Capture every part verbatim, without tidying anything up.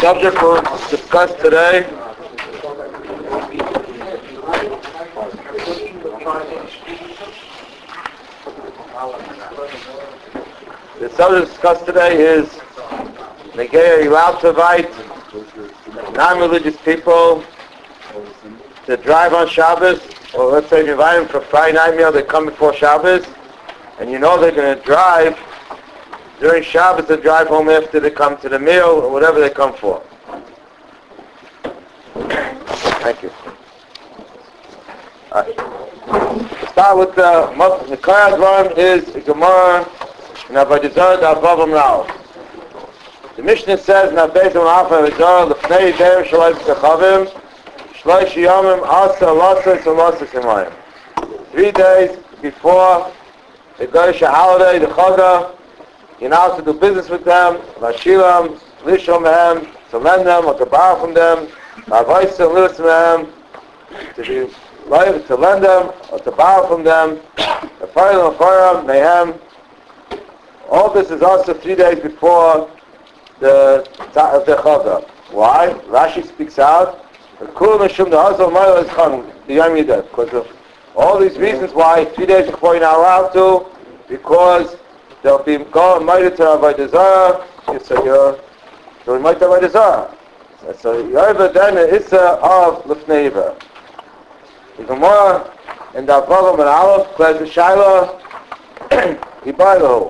subject we'll discuss today the subject discussed today is Negei, are you allowed to invite non-religious people to drive on Shabbos? Or let's say you invite them for Friday night meal, they come before Shabbos, and you know they're going to drive during Shabbos to drive home after they come to the meal or whatever they come for. Thank you. All right. Start with the the Kayad one is Gemara in Avodah Zarah Avavam Rao. The Mishnah says in Avodah Zarah Lefnei Der Shalai B'Tachavim Shloi Shiyamim Asa Lasa Salasa Semayim. Three days before the Goyish holiday, the Chaga, you're now to do business with them, Lashilam, Lishom Mehem, to lend them or to borrow from them, Lavois and Lewis Mehem, to be liable to lend them or to borrow from them, the Farim and Farim, Mehem. All this is also three days before the the Chaga. Why? Rashi speaks out, because of all these reasons why three days before you're not allowed to, because they'll be going mighty to Avodah Zarah, so you're so you might have Avodah Zarah. So you're over then the Issa of Lefnei Iver. The Gemara in the Avavam and Aleph, Klez the Shaila, Ibaylo.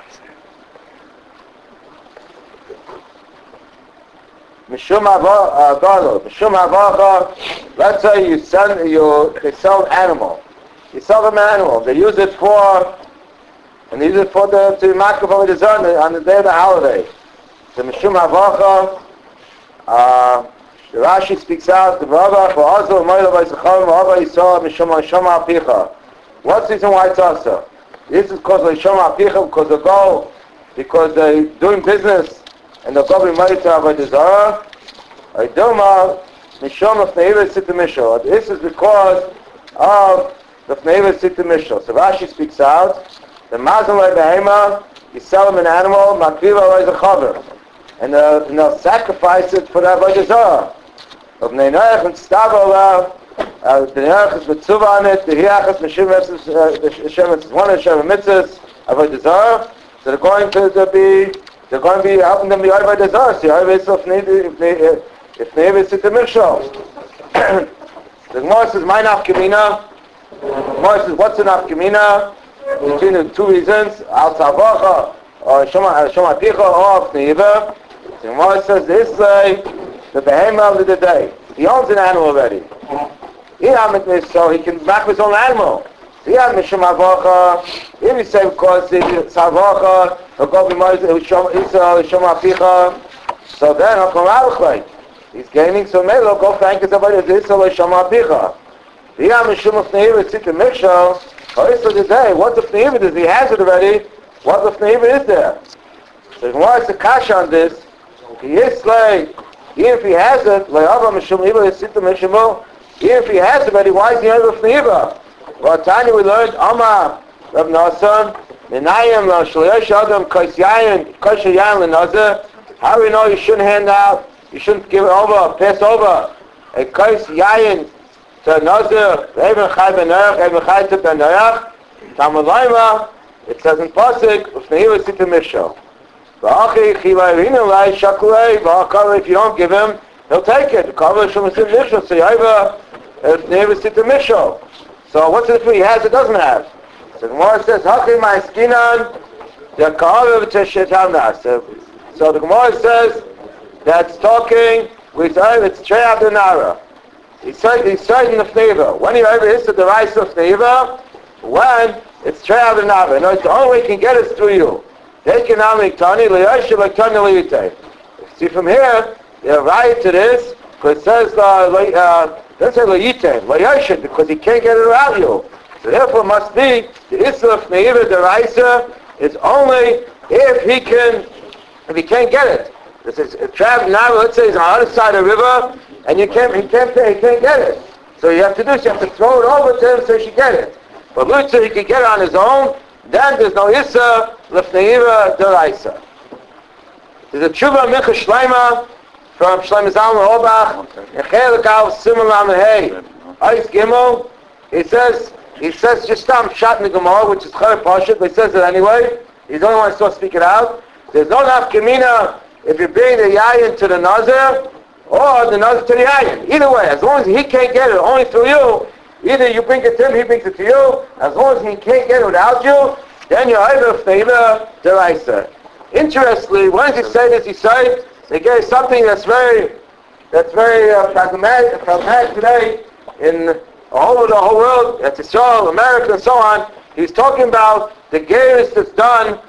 Mishum Avalo, Mishum Avacha, let's say you sell, you, they sell an animal. You sell them an animal. They use it for And they use it for the to mark of the Zarah on the day of the holiday. The Mishum Havacha, uh, the Rashi speaks out, the Rabba, for Azul, Moila, Vaisacham, Rabba, Yisrael, Mishum Hashama Apicha. What's the reason why it's also? This is because of Hashama Apicha, because they go, because they're doing business, and they'll go be married to Avodah Zarah. Idoma, Mishum Lefnei Sit Mishal. This is because of Lefnei Sit Mishal. So Rashi speaks out, the Mazal Behema, you sell them an animal, Makriva is a chaver, and uh, and they'll sacrifice it for the Avodah Zarah. Of Neinach and Stavola, the Neinach is Mitzuva on it, the Hiach is Mishim Hashem, it's one of Hashem Mitzvahs, Avodah Zarah, so they're going to, to be, they're going to be helping them be Avodah Zarah, so if they if they ever sit the Mishal. The Gemara says, my nafkamina, the Gemara says, what's an nafkamina? Between the two reasons, Al Tzavacha, or Shoma Picha, or Lefnei Iver. The Gemara says this way, the Behema of the day. He owns an animal already. He so he can back his own animal. So he has Mishum Havacha. If you say because it's Tzavacha, he'll go be married to Shoma Picha. So then he'll come out like he's gaining, so maybe he'll go thank his Avodah Zarah Shoma Picha. He has Mishum Lefnei Iver, sit the Mikshal. Also today, what the Lefnei Iver is, he has it already, what the Lefnei Iver is there? So why is the kasha on this? He is like, even if he has it, like Abba Mishum Iver, even if he has it already, why is he under Lefnei Iver? Well, Tanya, we learned, Amma, Rab Nassan, Menayim, Shalayosh Adam, Kais Yayin, Kais Yayin L'Nazir, how do we know you shouldn't hand out, you shouldn't give it over, pass over, a Kais Yayin, to Nazir, Eben Chai Ben Noach, Eben Chai to Ben Noach, Tamalayma, it says in Pasuk, Lefnei Iver Sit Mishal. V'achi Chivay Rina Lai Shakulei, V'akar, if you don't give him, he'll take it. V'akar Shom Sit Mishal, so Yaiva, Lefnei Iver Sit Mishal. So what's it if he has, it doesn't have? So the Gemara says, Hachi My Skinan, Yakav Teshetamna. So so the Gemara says, that's talking, with it's Trey Abdenara. He said, he said in the Lefnei Iver, when you ever hit the rice of Lefnei Iver, when it's Trey Abdenara. No, it's the only way you can get is through you. Take an amik tani, liyash like tani liyute. See from here, they're right to this, because it says, uh, uh, doesn't say liyute, liyash, because he can't get it around you. So therefore it must be, the Issa Lefnei Iver, the rice, is only if he can, if he can't get it. This is a travel now, let's say he's on the other side of the river, and you can't, he can't, he can't get it. So you have to do is you have to throw it over to him so he should get it. But Lutzer, he can get it on his own, then there's no Issa, Lefnei Iver, Deraisa. There's a Tshuva Mincha Shleima from Shlomo Zalman Auerbach, in Chelik Aleph Siman Lamed Hey, Eis Gimel. He says, he says just stop shot in the Gemara, which is Chayr Pashut, but he says it anyway. He's the only one to speak it out. There's no nafkamina if you bring the yayin to the nazir or the nazir to the yayin. Either way, as long as he can't get it only through you, either you bring it to him, he brings it to you. As long as he can't get it without you, then you're over f'neila deraisa. Interestingly, when he say this, he said they gave something that's very, that's very uh, pragmatic, pragmatic today in all over the whole world, at Israel, America, and so on. He's talking about the gerus that's done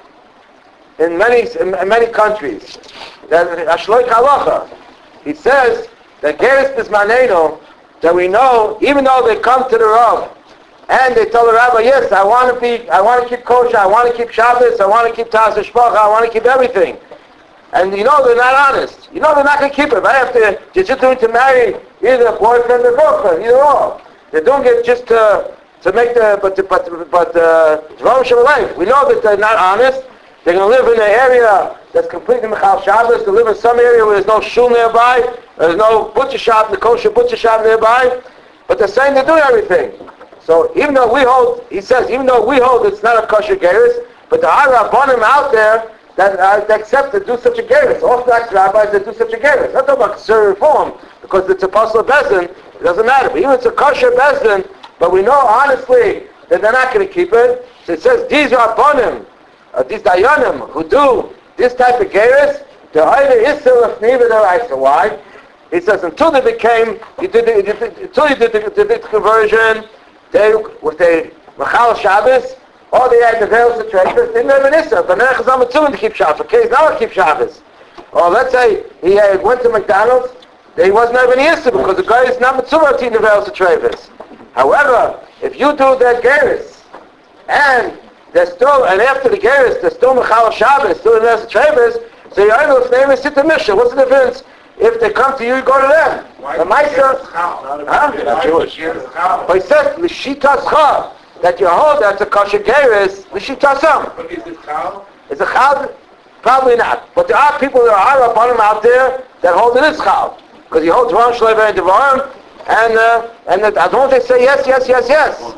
in many in many countries. That Ashloik Halacha. He says that gerus bismanenu, that we know, even though they come to the Rav and they tell the Rabbi, yes, I want to be, I want to keep kosher, I want to keep Shabbos, I want to keep Taz Shpacha, I want to keep everything. And you know they're not honest. You know they're not going to keep it. But after they're just doing to marry either a boyfriend or girlfriend, either or. They're doing it just to to make the but to, but but uh, life. We know that they're not honest. They're going to live in an area that's completely Mechal Shabbos. They live in some area where there's no shul nearby, there's no butcher shop, the kosher butcher shop nearby. But they're saying they're doing everything. So even though we hold, he says, even though we hold it's not a kosher gerus, but there are rabbanim out there that, uh, that accept to do such a gerus. Orthodox rabbis that do such a gerus. Not talking about conservative reform, because it's a apostle bezdin, it doesn't matter. But even if it's a kosher bezdin, but we know honestly that they're not going to keep it. So it says these rabbanim, uh, these dayanim who do this type of gerus, they're either isser or f'niva deraisa. Why? He says until they became, you did the, you did the, until you did the, did the conversion, they with the Machal Shabbos, or they had the veils of treasures, they never nisser. But now Chazal Mitzvah to keep Shabbos. Okay, he's not to keep Shabbos. Or let's say he uh, went to McDonald's, he wasn't having Yisr because the guy is not Mitzvah to eat the veils of treasures. However, if you do that gerus, and there's still, and after the gerus, there's still Mechal Shabbos, still the veils of treasures, so your idol's name is Sita Misha. What's the difference? If they come to you, you go to them. Why the Maisa, huh? Not Jewish. But he says, L'shita Schal, that you hold that's a kosher gerus, L'shita Sam. But is it chal? Is it chal? Probably not. But there are people, there are rabbanim out there that hold it is chal. Because he holds Ron Shlever and Devarim, and, uh, and the, I don't they say yes, yes, yes, yes.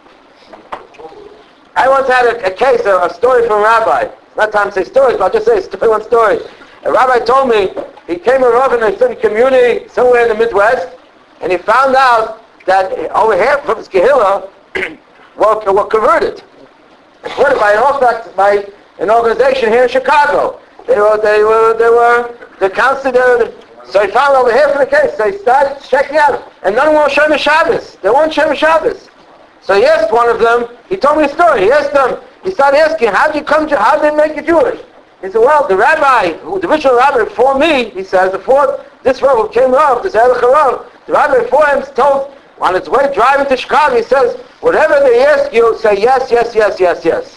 I once had a, a case, a, a story from a rabbi. It's not time to say stories, but I'll just say a story, one story. A rabbi told me he came a rav in a certain community somewhere in the Midwest, and he found out that over here from his Kehillah were, were converted. Converted by an Orthodox, by an organization here in Chicago. They were, they were, they were, they considered. So he found over here for the case. So he started checking out, and none of them were Shem Shabbos. They weren't Shem Shabbos. So he asked one of them. He told me a story. He asked them. He started asking, "How did you come? To, how did they make you Jewish?" He said, well, the rabbi, who, the original rabbi before me, he says, before this rabbi came up, this Ehrlich Rav, the rabbi before him told, on his way driving to Chicago, he says, whatever they ask you, say yes, yes, yes, yes, yes.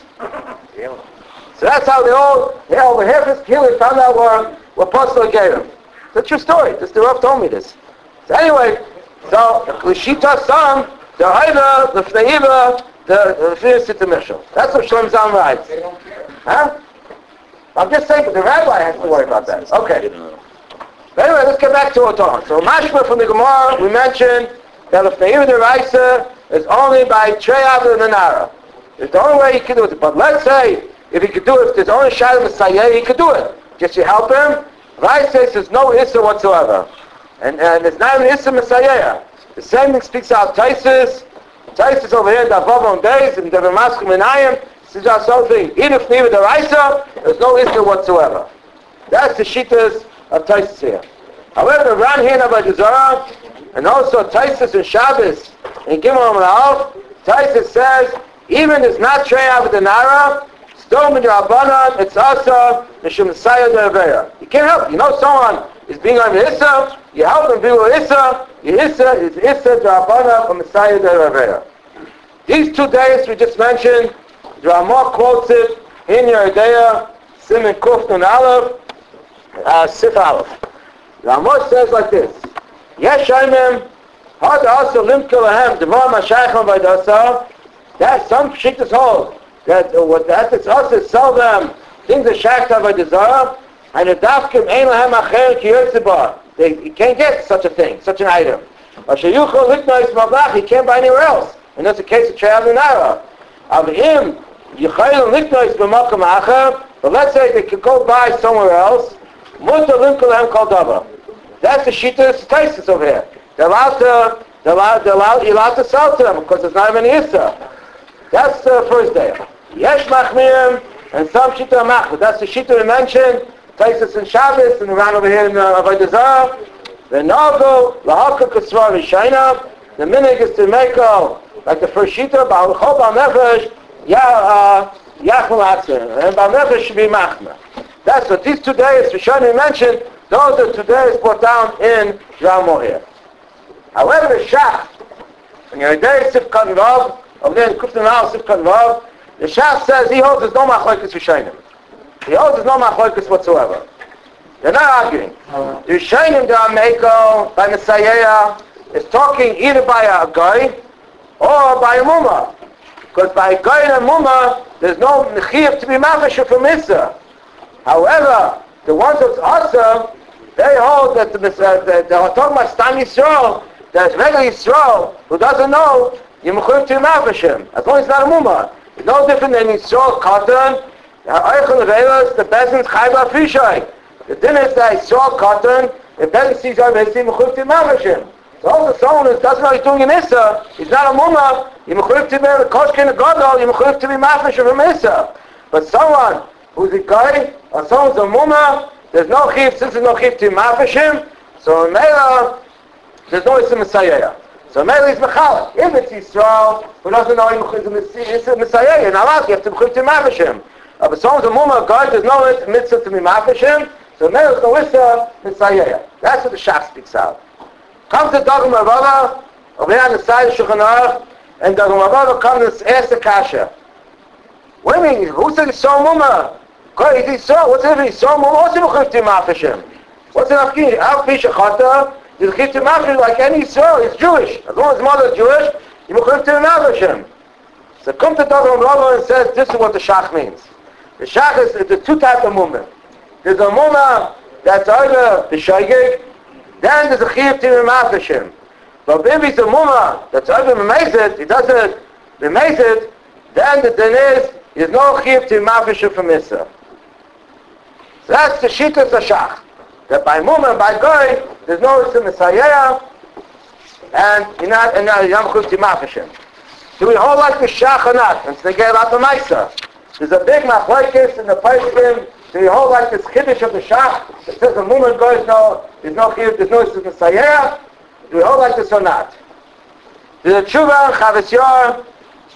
So that's how they all, they over here this killer found out what, what Apostle gave him. It's a true story. This, the Rav told me this. So anyway, so, the Klishita Sam, the Haida, the Fneiva, the Fneiva Mishal. That's what Shlom Zalman writes. They don't care. Huh? I'm just saying, but the rabbi has to worry about that. Okay. But anyway, let's get back to Oton. So Mashma from the Gemara, we mentioned that if the Ivah Deraisa is only by Treyav and Nara. It's the only way he can do it. But let's say, if he could do it, if there's only Shai Messiah, he could do it. Just you help him. Rai says there's no Issa whatsoever. And, and it's not even Issa Messiah. The same thing speaks out Taisis. Taisis over here, Davav on days, and Devamaskum and Ayim. This is just something. Even if Neva Deraisa, there's no Issa whatsoever. That's the Shittas of Taisis here. However, Ran here in Abba and also Taisis and Shabbos, in Gimel and Alf, Taisis says, even it's not Trey Avadanara, Stom in Rabbanan, it's Asa, Mishum Messiah Deveya. You can't help. You know someone is being on Issa, you help them be with Issa, your Issa is Issa Rabbanan or Messiah Deveya. These two days we just mentioned, the Ramah quotes it in Yeridea, Simon Kuf Nun Aleph, uh, Sif Aleph. The Ramah says like this: Yesh Shaimim, Had also Limke Lahem, Devar Mashaycham Vaydasa. That some shittas hold that uh, what that is also sell them things that Shachta Vaydasa, and the Dafkim Ein Lahem Acher Ki Yotzibar. They, you can't get such a thing, such an item. Or sheyuchol liknois mablach, he can't buy anywhere else. And that's the case of traveling Nara. Of him, yichayil liknois b'makom acher, but let's say they could go buy somewhere else, mutar limkol lehem kol davar. That's the shita of Taisus over here. They're allowed to, they're allowed, they're allowed, you're allowed to sell to them because there's not even issa. That's the first day. Yesh machmirim, and some shita machmir. That's the shita we mentioned. Taisus and Shabbos, and around over here in uh, Avodah Zarah. The Nago, Lahaka Kasvar Rishayna, the minig is to make a, like the first shita, Ba'al Chol Ba'al Nefesh, Yachmal Atzir, and Ba'al Nefesh should be machmir. That's what these two days, Rishayna mentioned, those are two days put down in Dramo here. However, the Shach, in your day Sifkan Vav, over there in Kuftan Al Sifkan Vav, the Shach says he holds there's no machlokes Rishayim. He holds there's no machlokes whatsoever. They're not arguing. The Rishayim da Meiko, by Messiah, is talking either by a guy or by a mumma. Because by a guy and a mumma, there's no nechiyah to be mafresh from Issa. However, the ones that's awesome, they hold that the, uh, the, they're talking about Stam Yisrael, there's regular Yisrael who doesn't know you're mechuyev to mafreshim. As long as it's not a mumma. It's no different than Yisrael cotton, Eichel Velas, the peasants chayva fishai. The din is that Yisrael cotton, the peasant sees our Messi mechuyev to mafreshim. So also someone who doesn't know he's doing an Issa, he's not a mumma, you're mechuyev to be a koshkin a gadol, you're mechuyev to be mafreshim from Issa. But someone who's a guy, or someone's a mumma, there's no chiv, since there's no chiv to mafreshim, so in Mela, there's no Issa Messiah. So Mela is Mechalek. If it's Yisrael, who doesn't know it's a Messiah, you're not allowed, you have to mechuyev to mafreshim. Uh, but someone's a mumma, God, there's no mitzvah to be mafreshim, so Mela is no Issa Messiah. That's what the Shach speaks out. Comes the Dagum Ravava, over here on the side of Shulchan Aruch, and Dagum Ravava comes and asks the Kasha. What do you mean? Who said Yisrael mumma? God, is Yisrael? What's it if Yisrael mumma? What's it mechuyev to mafreshim? What's it afkin? Al Pisha Chata, he's mechuyev to mafreshim like any Yisrael. He's Jewish. As long as his mother is Jewish, he's mechuyev to mafreshim. So come to Dagum Ravava and says, this is what the Shach means. The Shach is, there's two types of mumma. There's a mumma that's either the shaygig, then there's a chiyuv to be mafreshim. But if he's a mumma that's either memezid, he doesn't memezid, then the din is, there's no chiyuv to be mafreshim from Issa. So that's the shittas hashach. That by mumma and by goy, there's no Issa Messiah, and you're not, and you're not chiyuv to be mafreshim. Do we hold like the Shach or not? And so they get out the Maisa. There's a big machlokes in the Paiskim. Do we hold like this chiddush of the Shach that says the mumma and goy is no, there's no chiyuv, there's no Issa Messiah? Do we hold like this or not? There's a tshuva, Chavis Yor.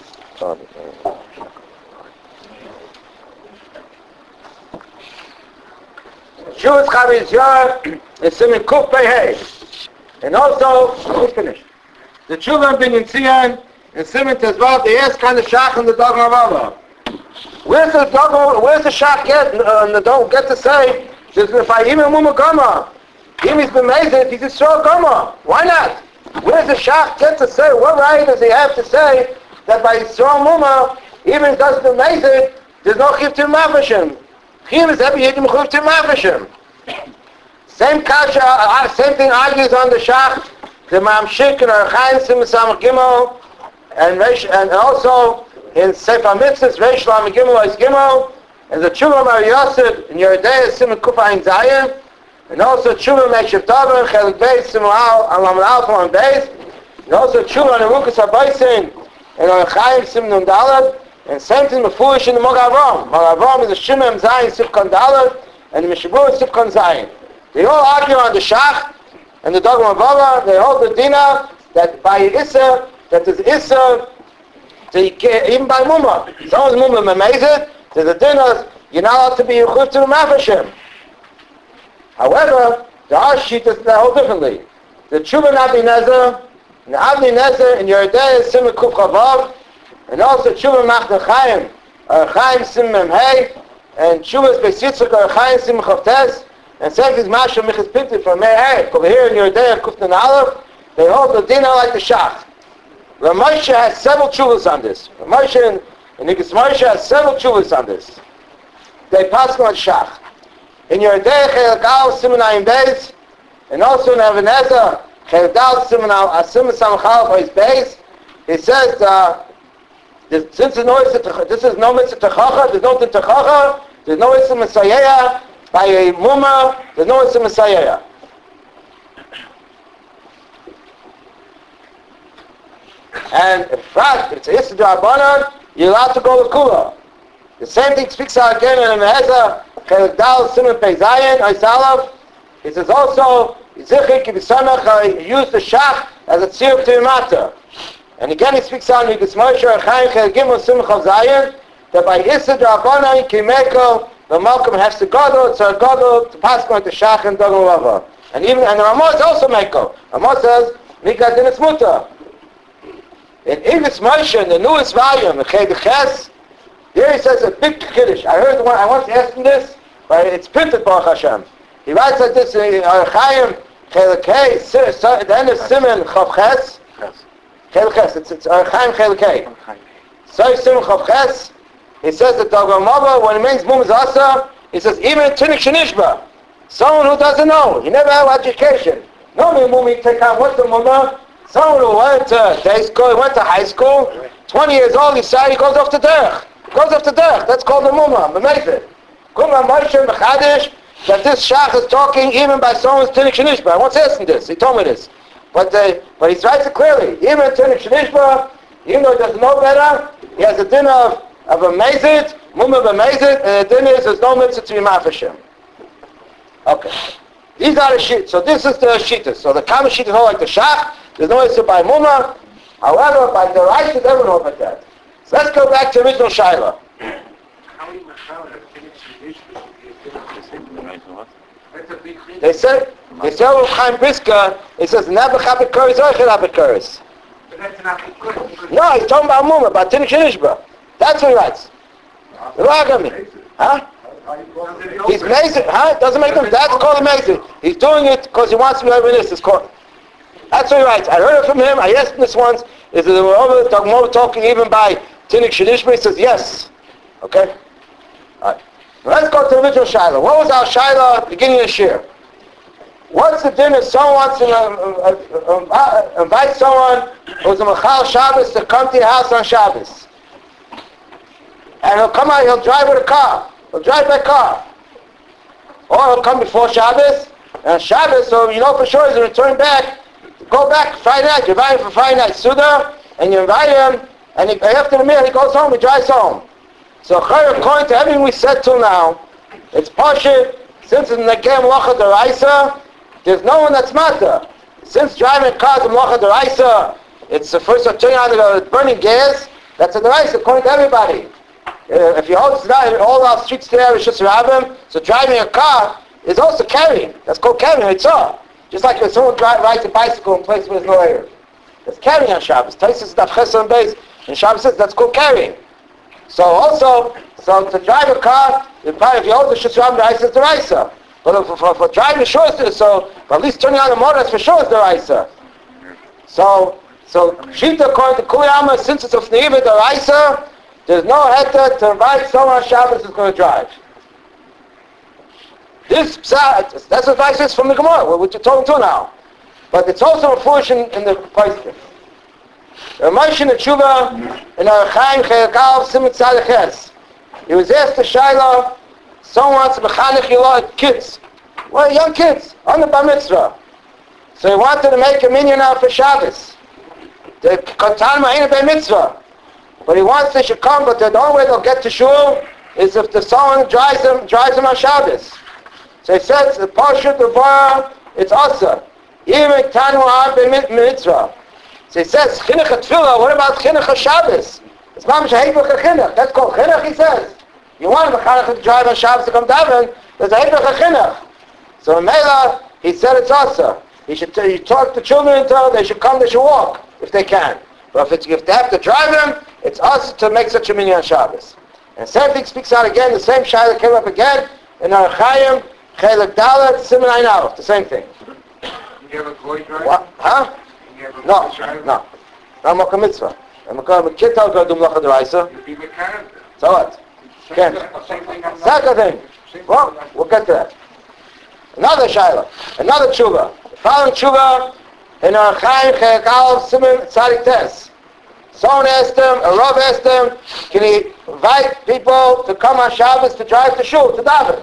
Tshuva's Chavis Yor is Simen Kuf Pei. And also, who's finished? The tshuva in Binyan Tzion and Simen Tezvav, they ask kind of Shach and the Dagum Ravava. Where's the Dagum, where's the Shach get, uh, and don't get to say, there's if I even mumma gama. Him he's been amazing, he's a strong gama. Why not? Where's the Shach get to say, what right does he have to say that by strong mumma, even if doesn't amazing, there's no chiv to mafreshim. Him is every yedim chiv to mafreshim. Same kasha, uh, same thing argues on the Shach, the Mamshik and Archaim Sim Samach Gimel, and and also in Sefer Mitzvahs, Reish Lam Gimel is Gimel, and the Tshuva Mar Yosef in Yeridei Sim Kufayin Zayin, and also Tshuva Meshiv Taber, Chelik Beis, Sim Al, Alam Al, Alam Beis, and also Tshuva on Erukas HaBaisin, and Archaim Sim Nun Dalad, and same thing Mefulish in the Mag Avram. Mag Avram is the Shimem Zayin Sifkan Dalad, and the Meshivu is Sifkan Zayin. They all argue on the Shach and the Dagum Ravava. They hold the Dina that by Issa, that is Issa, even by Mumma. Someone's Mumma memezid, there's a Dina, you're not allowed to be Yechuv to Mafreshim. However, the Ashit that hold differently. The Tshuva Nabi Nezer, and the Avni Nezer in Yeridei is Simon Kuf Chavav, and also Tshuva Machne Chaim, Chaim Sim Mem Hey, and Tshuva's Beis Yitzchak Chaim Sim Chavtes, and Sefis Masha Michas Pinti from Meir over here in Yeridei Kufnan Aleph, they hold the Dina like the Shach. Ramosha has several Tshuvas on this. Ramosha and Nikas Moshe has several Tshuvas on this. They pass on Shach. In Yeridei Chelak Al Siman Ayin Beis, And also in Even HaEzer, Chelik Dalet Siman Al Siman Samachal for his base, he says, uh, this, since there's no this is no mitzvah techacha, there's no techacha, there's no mitzvah Messiah by a mumma, there's no mitzvah Messiah. And in fact, it's Issa D'Rabbanan, you're allowed to go to Kula. The same thing speaks out again in Even HaEzer, Chelik Dalet Siman Pei Zayin, Ois. He says also, Yitzchak Yibisamach used the shach as a tzir to Imata. And again he speaks out in Yigas Moshe Chaim Chelik Gimel Siman Chav Zayin, that by Issa D'Rabbanan Kimeko, the Malcolm has to go to go to pass going to shach and Dogon Rava. And even and the Ramah is also Meko. Ramah says, Mika Din is Muta. In Yigas Moshe, in the newest volume, the Chelik Ches, there he says a big Kiddush. I heard one, I once asked him this, but it's printed Baruch Hashem. He writes like this in Chaim Chelik Hey, the end of Siman Chav Ches. Chelik Ches, it's it's Chaim Chelik Hey. So Siman Chav Ches, he says that Dogon Rava, when it means Mum is Asa, he says even Tinnik Shenishba, someone who doesn't know, he never had education. No me Mum, he take on what's the Mumma? Someone who went to day school, he went to high school, twenty years old, he said he goes off to Derech. He goes off to Derech, that's called the Mumma, B'meizid. Kumma Moshe Mechadish, that this shach is talking even by someone's Tinnik Shenishba. I once asked him this, he told me this. But uh, but he writes it clearly. Even Tinnik Shenishba, even though he doesn't know better, he has a din of, of a mezid, mum of a mezid, and the din is there's no mitzvah to be mafashim. Okay. These are the sheet. So this is the shita. So the common sheet is not like the shach, there's no mitzvah by mumma. However, by the right, they don't know about that. So let's go back to original Shaila. They said, they say with Chaim Brisker, it says, never chabit kuris or chabit kuris. No, he's talking about Mumma, about Tinnik Shenishba. That's what he writes. Look at me. Huh? He's amazing. Huh? Doesn't make him, that's called amazing. He's doing it because he wants to be over this. It's called. That's what he writes. I heard it from him. I asked him this once. Is it over talking, talking even by Tinnik Shenishba? He says, yes. Okay? All right. Let's go to the original Shaila. What was our Shaila at the beginning of the year? What's the din if someone wants to uh, uh, uh, invite someone who's a Machal Shabbos to come to your house on Shabbos? And he'll come out, he'll drive with a car. He'll drive by car. Or he'll come before Shabbos, and on Shabbos, so you know for sure he's going to return back, go back Friday night. You invite him for Friday night Suda, and you invite him, and he, after the meal he goes home, he drives home. So according to everything we said till now, it's Pashit, since it's Nekem Lacha D'Oraisa, there's no one that's Mata. Since driving cars in Lacha D'Oraisa, it's the first of turning on the burning gas, that's a D'Oraisa according to everybody. Uh, if you hold it all our streets today, we should surround them, so driving a car is also carrying. That's called carrying, it's all. Just like when someone drive, rides a bicycle in places where there's no air. That's carrying on Shabbos. Taisus Daf Chesed and Beis, and Shabbos says that's called carrying. So also, so to drive a car, if you hold the Shusram D'Oraisa, it's D'Oraisa. But for, for, for driving sure is so, at least turning on the motor, that's for sure is D'Oraisa. So, so Shita according to Kuliyama, since it's of Neiva D'Oraisa, there's no heta to invite someone on Shabbos who's going to drive. This, that's what advice is from the Gemara, which you're talking to now. But it's also a foolish in, in the Paiskim. Moshe in the Tshuva, in Chaim Chelik Aleph Siman Tzaddik Ches. He was asked to Shaila, someone wants to mechanech Yilah kids. Well, young kids, on the Bar Mitzvah. So he wanted to make a minyan out for Shabbos. The Katan Ma'ina Bar Mitzvah. But he wants they should come, but the only way they'll get to shul is if the someone drives them, drives them on Shabbos. So he says, the Parshut Devorah, it's Asa. Even Tanu Ar Bar Mitzvah. So he says, Chinuch HaTfilah, what about Chinuch HaShabbos? It's mamish ha'hipach HaChinuch. That's called Chinuch, he says. You want a mechanech to drive on Shabbos to come daven, there's a hipach HaChinuch. So in Mela, he said it's Asa. He should t- you talk to children and tell them they should come, they should walk, if they can. But if, it's, if they have to drive them, it's Asa to make such a minyan on Shabbos. And the same thing speaks out again, the same Shaila came up again, in our Chaim, Chelik Dalet, Siman Ein Aleph, the same thing. You have a goy drive? What? Huh? No, no. No, I'm a mitzvah. I'm a kid tells me to do Melacha D'Oraisa. So what? Ken. Second thing. Well, we'll get to that. Another Shaila. Another Tshuva. following tshuva in our Chaim Chayek Aleph Siman Tzadik Tes. Someone asked him, a Rav asked him, can he invite people to come on Shabbos to drive to shul, to daven?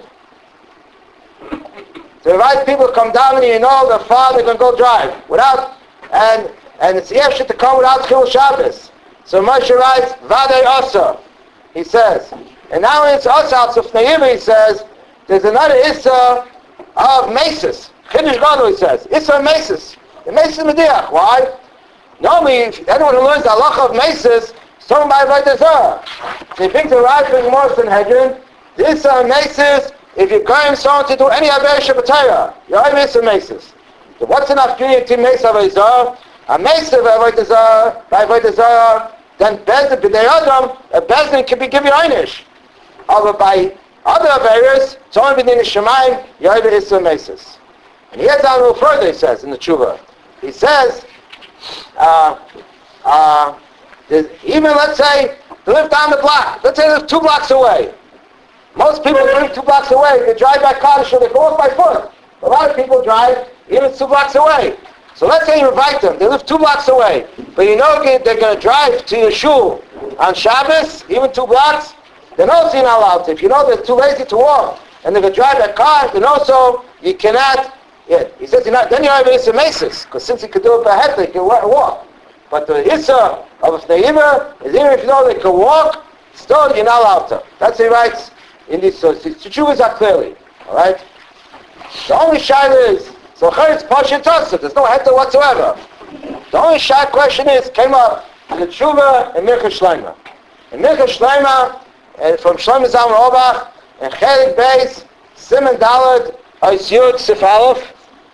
To invite people to come down and you know they're far, they're going to go drive. Without, and and it's Yefshit to come without Chil Shabbos. So Moshe writes, Vadei Asa, he says. And now when it's Asa, Al Sufnayim, he says, there's another Issa of Mesis. Chiddush Gadol, he says. Issa of Mesis. The Mesis Mediach. Why? Normally, if anyone who learns the halacha of Mesis, someone by Avodah Zarah. So you think the right thing more than Hedron, the Issa of Mesis, if you're going someone to do any Aver Shabbatayah, you're only Issa of Mesis. So what's enough community to Mesis Avodah Zarah? A Mesis by Avodah Zarah, by Avodah Zarah, then Bezdin, B'nei Adam, a Bezdin can be given Einish. Although by other Averas, it's only within the Shemaim, you're only Issa of Mesis. And he gets down a little further, he says, in the Tshuva. He says, uh, uh, even let's say, to live down the block, let's say they live two blocks away. Most people live two blocks away, they drive by car, so they can walk by foot. A lot of people drive even two blocks away. So let's say you invite them, they live two blocks away, but you know they're going to drive to your shul on Shabbos, even two blocks, then also you're not allowed to. If you know they're too lazy to walk, and they're going to drive their car, then also you cannot. Yeah, he says you're not, then you have Issa Mesis, because since he could do it by head, they can walk. But the Issa of a Fneima is even if you know they can walk, still you're not allowed to. That's what he writes in this. So the Teshuvas are clearly. Alright? The only shaila is, so it's Pasha Tosaf, there's no heta whatsoever. The only shaila question is, came up in the Tshuva and Mircha Shleima. In Mircha Shleima, and from Shlomo Zalman Auerbach, and Chelik Beis, Simon Dalad, Ois Yud Sif Aleph,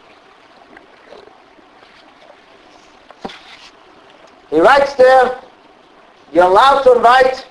he writes there, you're allowed to invite,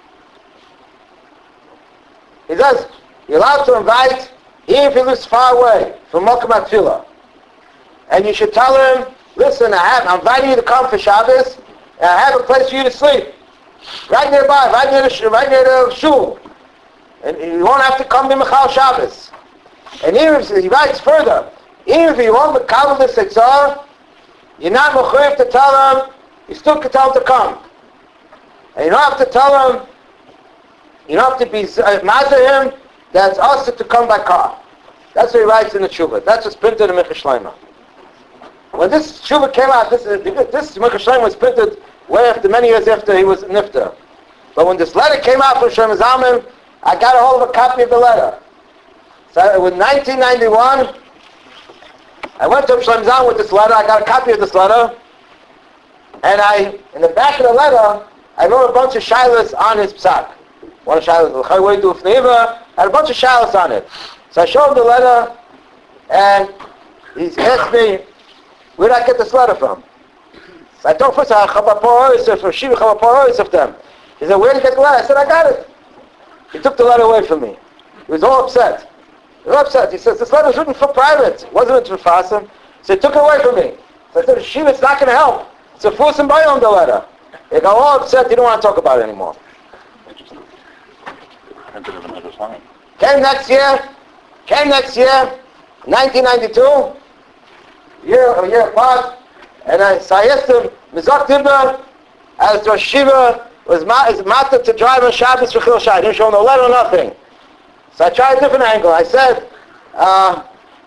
he says, you're allowed to invite, even if he lives far away from Mokum HaTfilah. And you should tell him, listen, I have, I'm inviting you to come for Shabbos, and I have a place for you to sleep. Right nearby, right near the, right near the shul. And you won't have to come to Michal Shabbos. And even if, he writes further, even if you won't be Kabbalah the Seitzah, you're not mechuyev to tell him, you still can tell him to come. And you don't have to tell him, you don't have to be uh, mazah him, that's also to come by car. That's what he writes in the Tshuva. That's what's printed in Mircha Shleima. When this Tshuva came out, this, this Mircha Shleima was printed way after, many years after he was nifter. But when this letter came out from Shlomo Zalman, I got a hold of a copy of the letter. So in nineteen ninety-one, I went to Shlomo Zalman with this letter, I got a copy of this letter, and I, in the back of the letter, I wrote a bunch of shilas on his psak. One of shilas, had a bunch of shilas on it. So I showed him the letter, and he asked me, where did I get this letter from? So I told first, I have from Shiva Chabapar of them. He said, where did you get the letter? I said, I got it. He took the letter away from me. He was all upset. He was upset. He says, this letter was written for private. It wasn't written for Fasim. So he took it away from me. So I said, Shiva, it's not going to help. It's a Fusim Bayom, the letter. He got all upset. He didn't want to talk about it anymore. Came next year. Came next year. nineteen ninety-two. Year, a year apart. And I, so I asked him, Mizak Tibber, as Rosh Shiva, was ma- is matter to drive on Shabbos for Chil Shai. I didn't show him no letter or nothing. So I tried a different angle. I said, uh,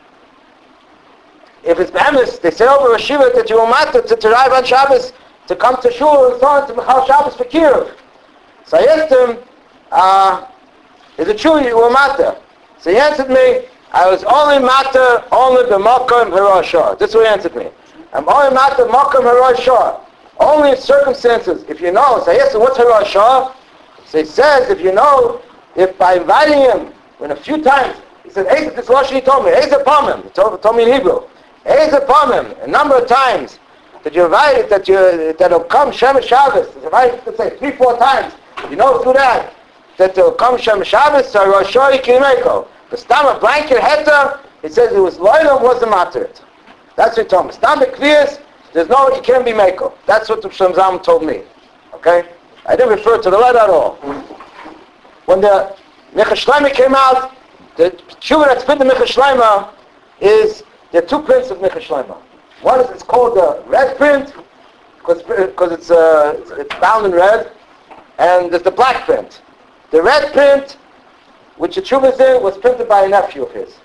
if it's Behemis, they say over Rosh Shiva that you will matter to, to drive on Shabbos, to come to Shul and so on, to Michal Shabbos for Kiruv. So I asked him, uh, is it true you will matter? So he answered me, I was only matter, only the Makom Hiroshah. This is what he answered me. I'm only matter Makom Hiroshah. Only in circumstances, if you know. So I asked him, what's Hiroshah? So he says, if you know, if by inviting him, when a few times, he said, Ezer, this Lashon he told me, Ezer Pamim, he told, told me in Hebrew, Ezer Pamim, a number of times, that you invited, that you, that'll come Shemesh Shabbos, invited, let's say, three, four times, you know through that, that they'll come Shemesh Shabbos, so Hiroshah Yikimeko. The stam a blanket heta, it says it was loyal, wasn't mattered. That's what he told me. Stam clears, there's no, you can't be meko. That's what the Shlomo Zalman told me. Okay? I didn't refer to the letter at all. When the Mircha Shleima came out, the tshuva that's been the Mircha Shleima is there are two prints of Mincha Shlomo. One is, it's called the red print, because it's, uh, it's, it's bound in red, and there's the black print. The red print, which the Tshuva is in, was printed by a nephew of his.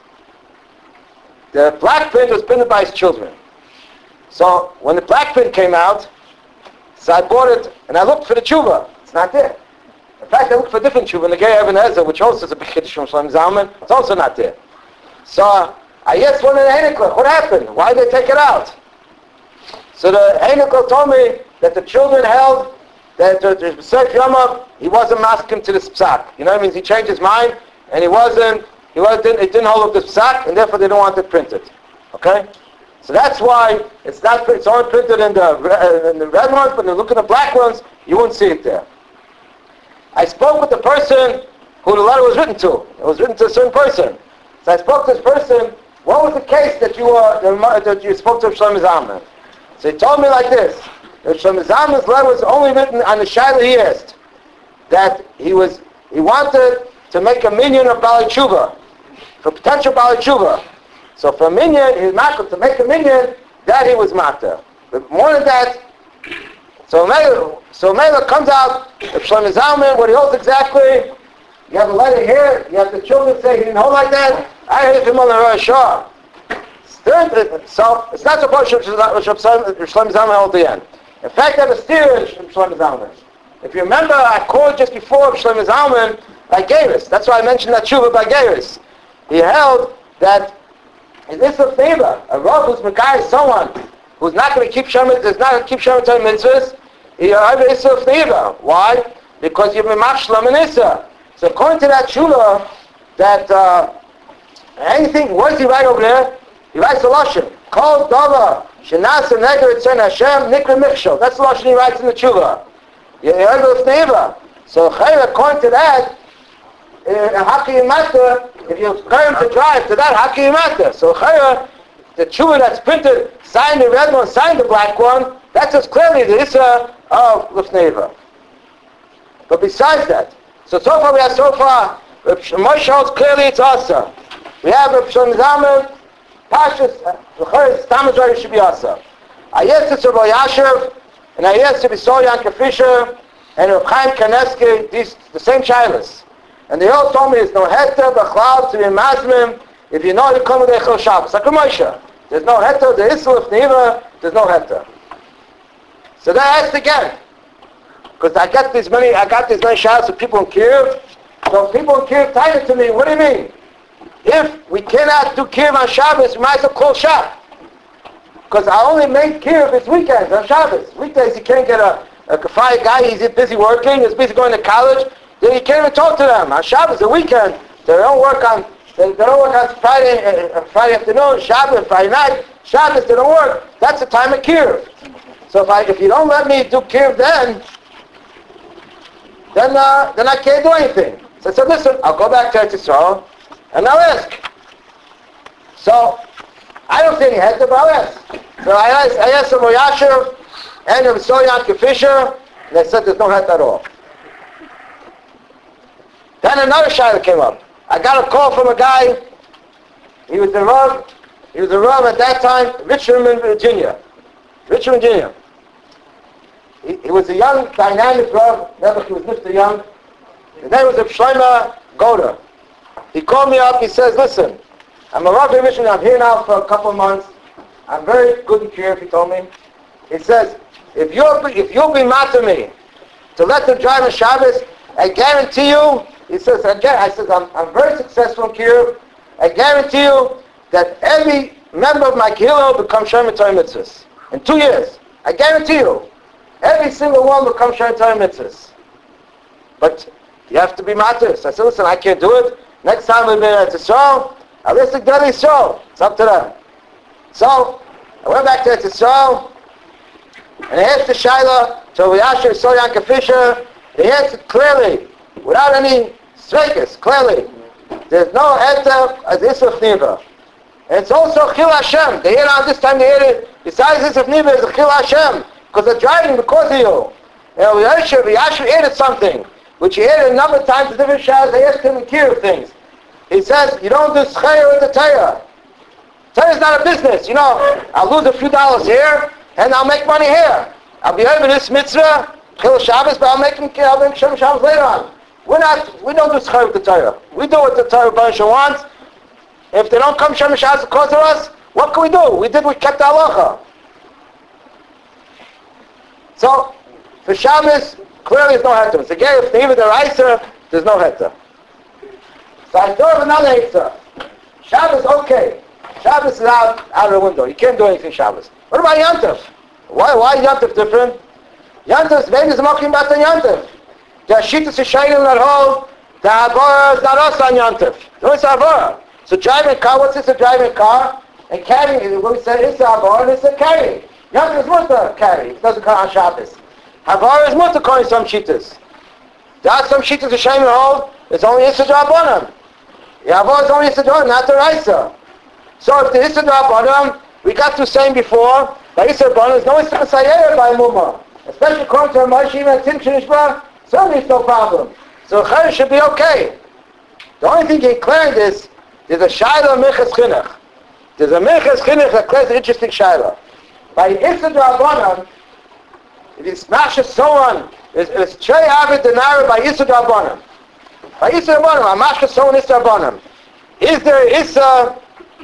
The black print was printed by his children. So when the black print came out, so I bought it, and I looked for the Tshuva. It's not there. In fact, I looked for a different Tshuva, in the Gei Eben Ezer, which also is a big Kiddush from Shlomo Zalman. It's also not there. So I asked one of the Heinikler, what happened? Why did they take it out? So the Heinikler told me that the children held that the B'Seif Yomov, he wasn't masking to this psak. You know what I mean? He changed his mind, and he wasn't, he wasn't, it didn't hold up this psak, and therefore they don't want it printed. Okay? So that's why it's not, it's only printed in the, uh, in the red ones, but if you look at the black ones, you won't see it there. I spoke with the person who the letter was written to. It was written to a certain person. So I spoke to this person, what was the case that you were, that you spoke to Shlomo Zalman? So he told me like this, that Shlomo Zalman's letter was only written on the shaila he asked, that he was, he wanted to make a minion of Bali Tshuva, for potential Bali Tshuva. So for a minion, he was matter to make a minion, that he was matter. But more than that, so Mela, so Mela comes out, if Shlomo Zalman, what he holds exactly, you have a letter here, you have the children say he didn't hold like that, I heard him on the Rosh Hashanah. So it's not supposed to Shlomo Zalman hold the end. In fact, I have a steer from Shlomo Zalman. If you remember, I called just before Shlomo Zalman by Geiris. That's why I mentioned that Tshuva by Geiris. He held that in this favor, a Rav who's Mekai is someone who's not going to keep Shemitah, is not going to keep Shemitah mitzvahs, he have Issa favor. Why? Because you've been Machshlam and Issa. So according to that Tshuva, that uh, anything, what does he write over there? He writes a Lashon. Kol Dava, Shenas and Neger Etzern Hashem, Nikra Michshel. That's the Lashon he writes in the Tshuva. You have Issa favor. So according to that, Uh, how can you matter if you're going to drive to that? How can you matter? So the tshuva that's printed, sign the red one, sign the black one, that says clearly the issa of Lefneva. But besides that, so so far we have so far, Moshe holds clearly it's asa. We have Rav Shlomo Zalman, Pashas, the Stamazari should be asa. I asked it to Rav Yashiv, and I asked it to Bisol Yanka Fisher, and Rav Chaim Kaneski, these the same shilas. And they all told me there's no heter, b'chlal, to be mazmim, if you know you come with Echel Shabbos. Like a Moshe. There's no heter, the Isla of Neva, there's no heter. So then I asked again. Because I got these many, I got these many shouts of people in Kiev. So people in Kiev tied it to me, what do you mean? If we cannot do Kiev on Shabbos, we might as well call Shabbos. Because I only make Kiev this weekends on Shabbos. Weekdays you can't get a, a kafaya guy, he's busy working, he's busy going to college. Then you can't even talk to them. On Shabbos, the weekend, they don't work on, they, they don't work on Friday, uh, Friday afternoon, Shabbos, Friday night. Shabbos, they don't work. That's the time of Kiev. So if I, if you don't let me do Kiev then, then, uh, then I can't do anything. So I said, listen, I'll go back to Eretz Yisrael, and I'll ask. So, I don't see any head, but I'll ask. So I asked, I asked Rav Yashiv and Rav Yanka Fisher, and they said there's no head at all. Then another shayla came up. I got a call from a guy. He was the Rav. He was the Rav at that time, Richmond, Virginia. Richmond, Virginia. He, he was a young, dynamic Rav. Never he was Mister Young. His name was Shlomo Goda. He called me up. He says, "Listen, I'm a Rav in Richmond. I'm here now for a couple of months. I'm very good in Kiev." He told me. He says, "If you'll be, if you'll be mad to me to let them drive on Shabbos, I guarantee you." He says, again, I said, I'm, I'm very successful in Kiev. I guarantee you that every member of my Kehillah will become Shomer Torah Mitzvahs. In two years. I guarantee you. Every single one will become Shomer Torah Mitzvahs. But you have to be matters. I said, listen, I can't do it. Next time we'll be at Yisrael, I'll listen to Gedi Yisrael. It's up to them. So, I went back to Yisrael, and I asked the Shaila, to Rav Yashiv, Bisol Yanka Fisher, they answered clearly, without any sveikas, clearly. There's no enter as Isuf Niva. And it's also Chil Hashem. They hear it on this time, they hear it. Besides Isuf Niva, it's Chil Hashem. Because they're driving because of you. You know, Yashiv, Yashiv added something, which he added a number of times to different shahs. They asked him in Kiev things. He says, you don't do Schayah with the Torah. Torah is not a business. You know, I'll lose a few dollars here, and I'll make money here. I'll be over this mitzvah, Chil Shabbos, but I'll make him I'll make Shem Shabbos later on. We're not, we don't do schar with the Torah. We do what the Torah Baruch wants. If they don't come Shem Shabbos because of us, what can we do? We did, we kept the halacha. So, for Shabbos, clearly there's no heter. So again, if the even the Reiser, there's no heter. So I thought of another heter. Shabbos, okay. Shabbos is out, out of the window. You can't do anything Shabbos. What about Yantav? Why, why is Yantav different? Yantav, maybe is mocking about the Yantav. The Ashittas is shining that hold, the Havara is not us on Yantav. No, it's Havara. So driving a car, what's this a driving a car? And carrying, what we say, it's a Havara and it's a carry. Yantav is mutter carry. It doesn't come on Shabbos. Havara is mutter calling some Shittas. There are some Shittas is shining that hold, it's only Issa Drabanan. The Havara is only Issa Drabanan, not the Raisa. So if the Issa Drabanan, we got to saying before, by Issa Drabanan, there's no Issa Masayeh by Mumma. Especially according to Moshe and Timshin Ishba, certainly it's no problem. So Chayr should be okay. The only thing he declared is, there's a Shaila Mechas Chinuch. There's a Mechas Chinuch that declares an interesting Shaila. By Issa Drabanan, if he smashes someone, it's Trey Avid Denara by Issa Drabanan. By Issa Drabanan, Amashka someone Issa Drabanan. Is there Issa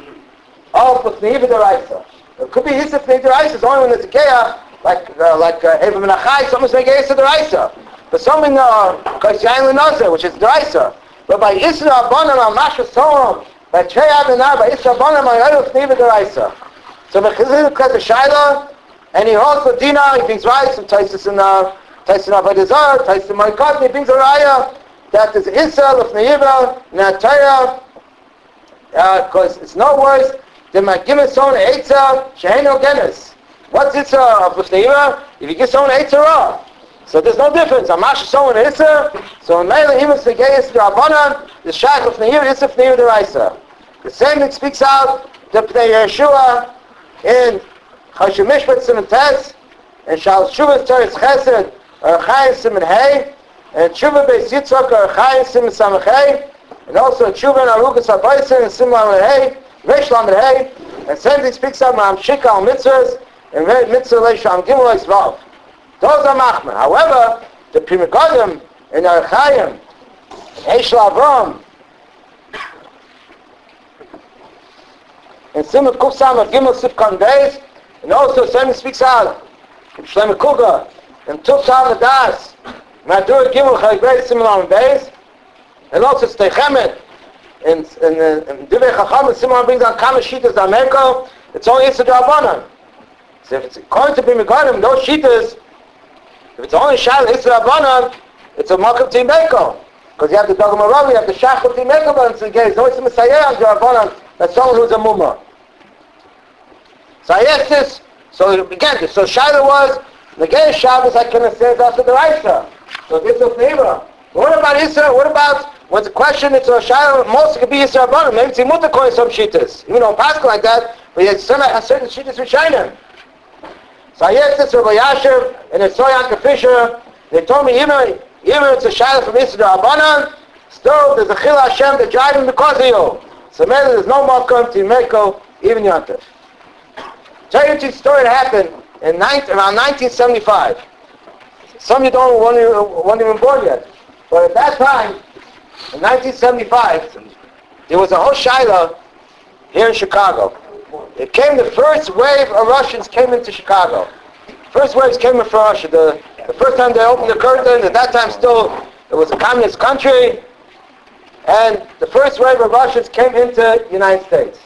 of P'tnei V'daraisa? It could be Issa P'tnei V'daraisa, it's only when it's a Geah, like uh, like uh, Eva Menachai, someone's making Issa D'Oraisa. But something uh Kosyayin L'Nazir, which is D'Oraisa. But by Issa Rabbanan al Mashas Soham, by Trey Avinar, by Issa Rabbanan al Yodu F'nei D'Oraisa. So Mechazin because the Shaila, and he holds the Dina, he brings rice, and Taisis in uh Taisis in Avodazar, Taisis in Moikot, he brings a Raya that is Issa L'Fnei Yiva, Nataya, because it's no worse than my Gimel Son Eitza Shehein Ogenes. What's Issa of L'Fnei if you give someone an Eitza raw? So there's no difference. Amash someone an Issa, so in Meila even Segei Issa Rabbanan, the Shaykh L'Fnei Yiva, Issa L'Fnei D'Oraisa. The same thing speaks out the Pnei Yeshua in Choshen Mishpat Siman Tes, and Shal Shuvah Teres Chesed, or Chayim Siman Hey, and Shuvah Beis Yitzchak, or Chayim Siman Samach Hey, and also Shuvah and Arugas HaBaisin, and Siman Lamed Hey, Reish Lamed Hey, and same thing speaks out Ma'am Shika al Mitzvahs, and Mitzvah Leisham Gimel is Vav. Those are Machman. However, the Pri Megadim in Archaim, Eish Avram, and Simon Kufsam of Gimel Sifkan Beis, and also Simon speaks out, Shlomo Kuga, and Tufsam Adas, Madur Gimel Chayik Beis, Simon Lamed Beis, and also Steichemet, and Divei Chacham, and Simon brings on Kamashitas Dameko, it's only Issa Drabanan. So if it's according to Pri Megadim, those Shitas, if it's only Shal Issa Rabbanan, it's a Makam Timeko. Because you have the Dogma Rav, you have the Shachel Timeko, but it's again, no, it's a Messiah on Rabbanan, that's someone who's a Mumma. So I asked this, so again, so Shaila was, again Shabbos I couldn't say after the Raisa. So this is Neighbor. What about Issa? What about, when the question, it's a Shaila, most could be Issa Rabbanan, maybe it's Imuta calling some Shitas. Even though Pascal like that, but yet some certain Shitas with Shainim. So I asked this Rabbi Yashiv and it's Soyanka Fisher. They told me even, even it's a Shaila from Issa Rabbanan, still there's a Chil Hashem that drive him because of you. So maybe there's no Makam to Meko, even Yantav. Tell you the story that happened in nineteen, around nineteen seventy-five. Some of you don't want to, weren't even born yet. But at that time, in nineteen seventy-five, there was a whole Shaila here in Chicago. It came, the first wave of Russians came into Chicago. First waves came in from Russia. The, the first time they opened the curtain, at that time still, it was a communist country, and the first wave of Russians came into the United States.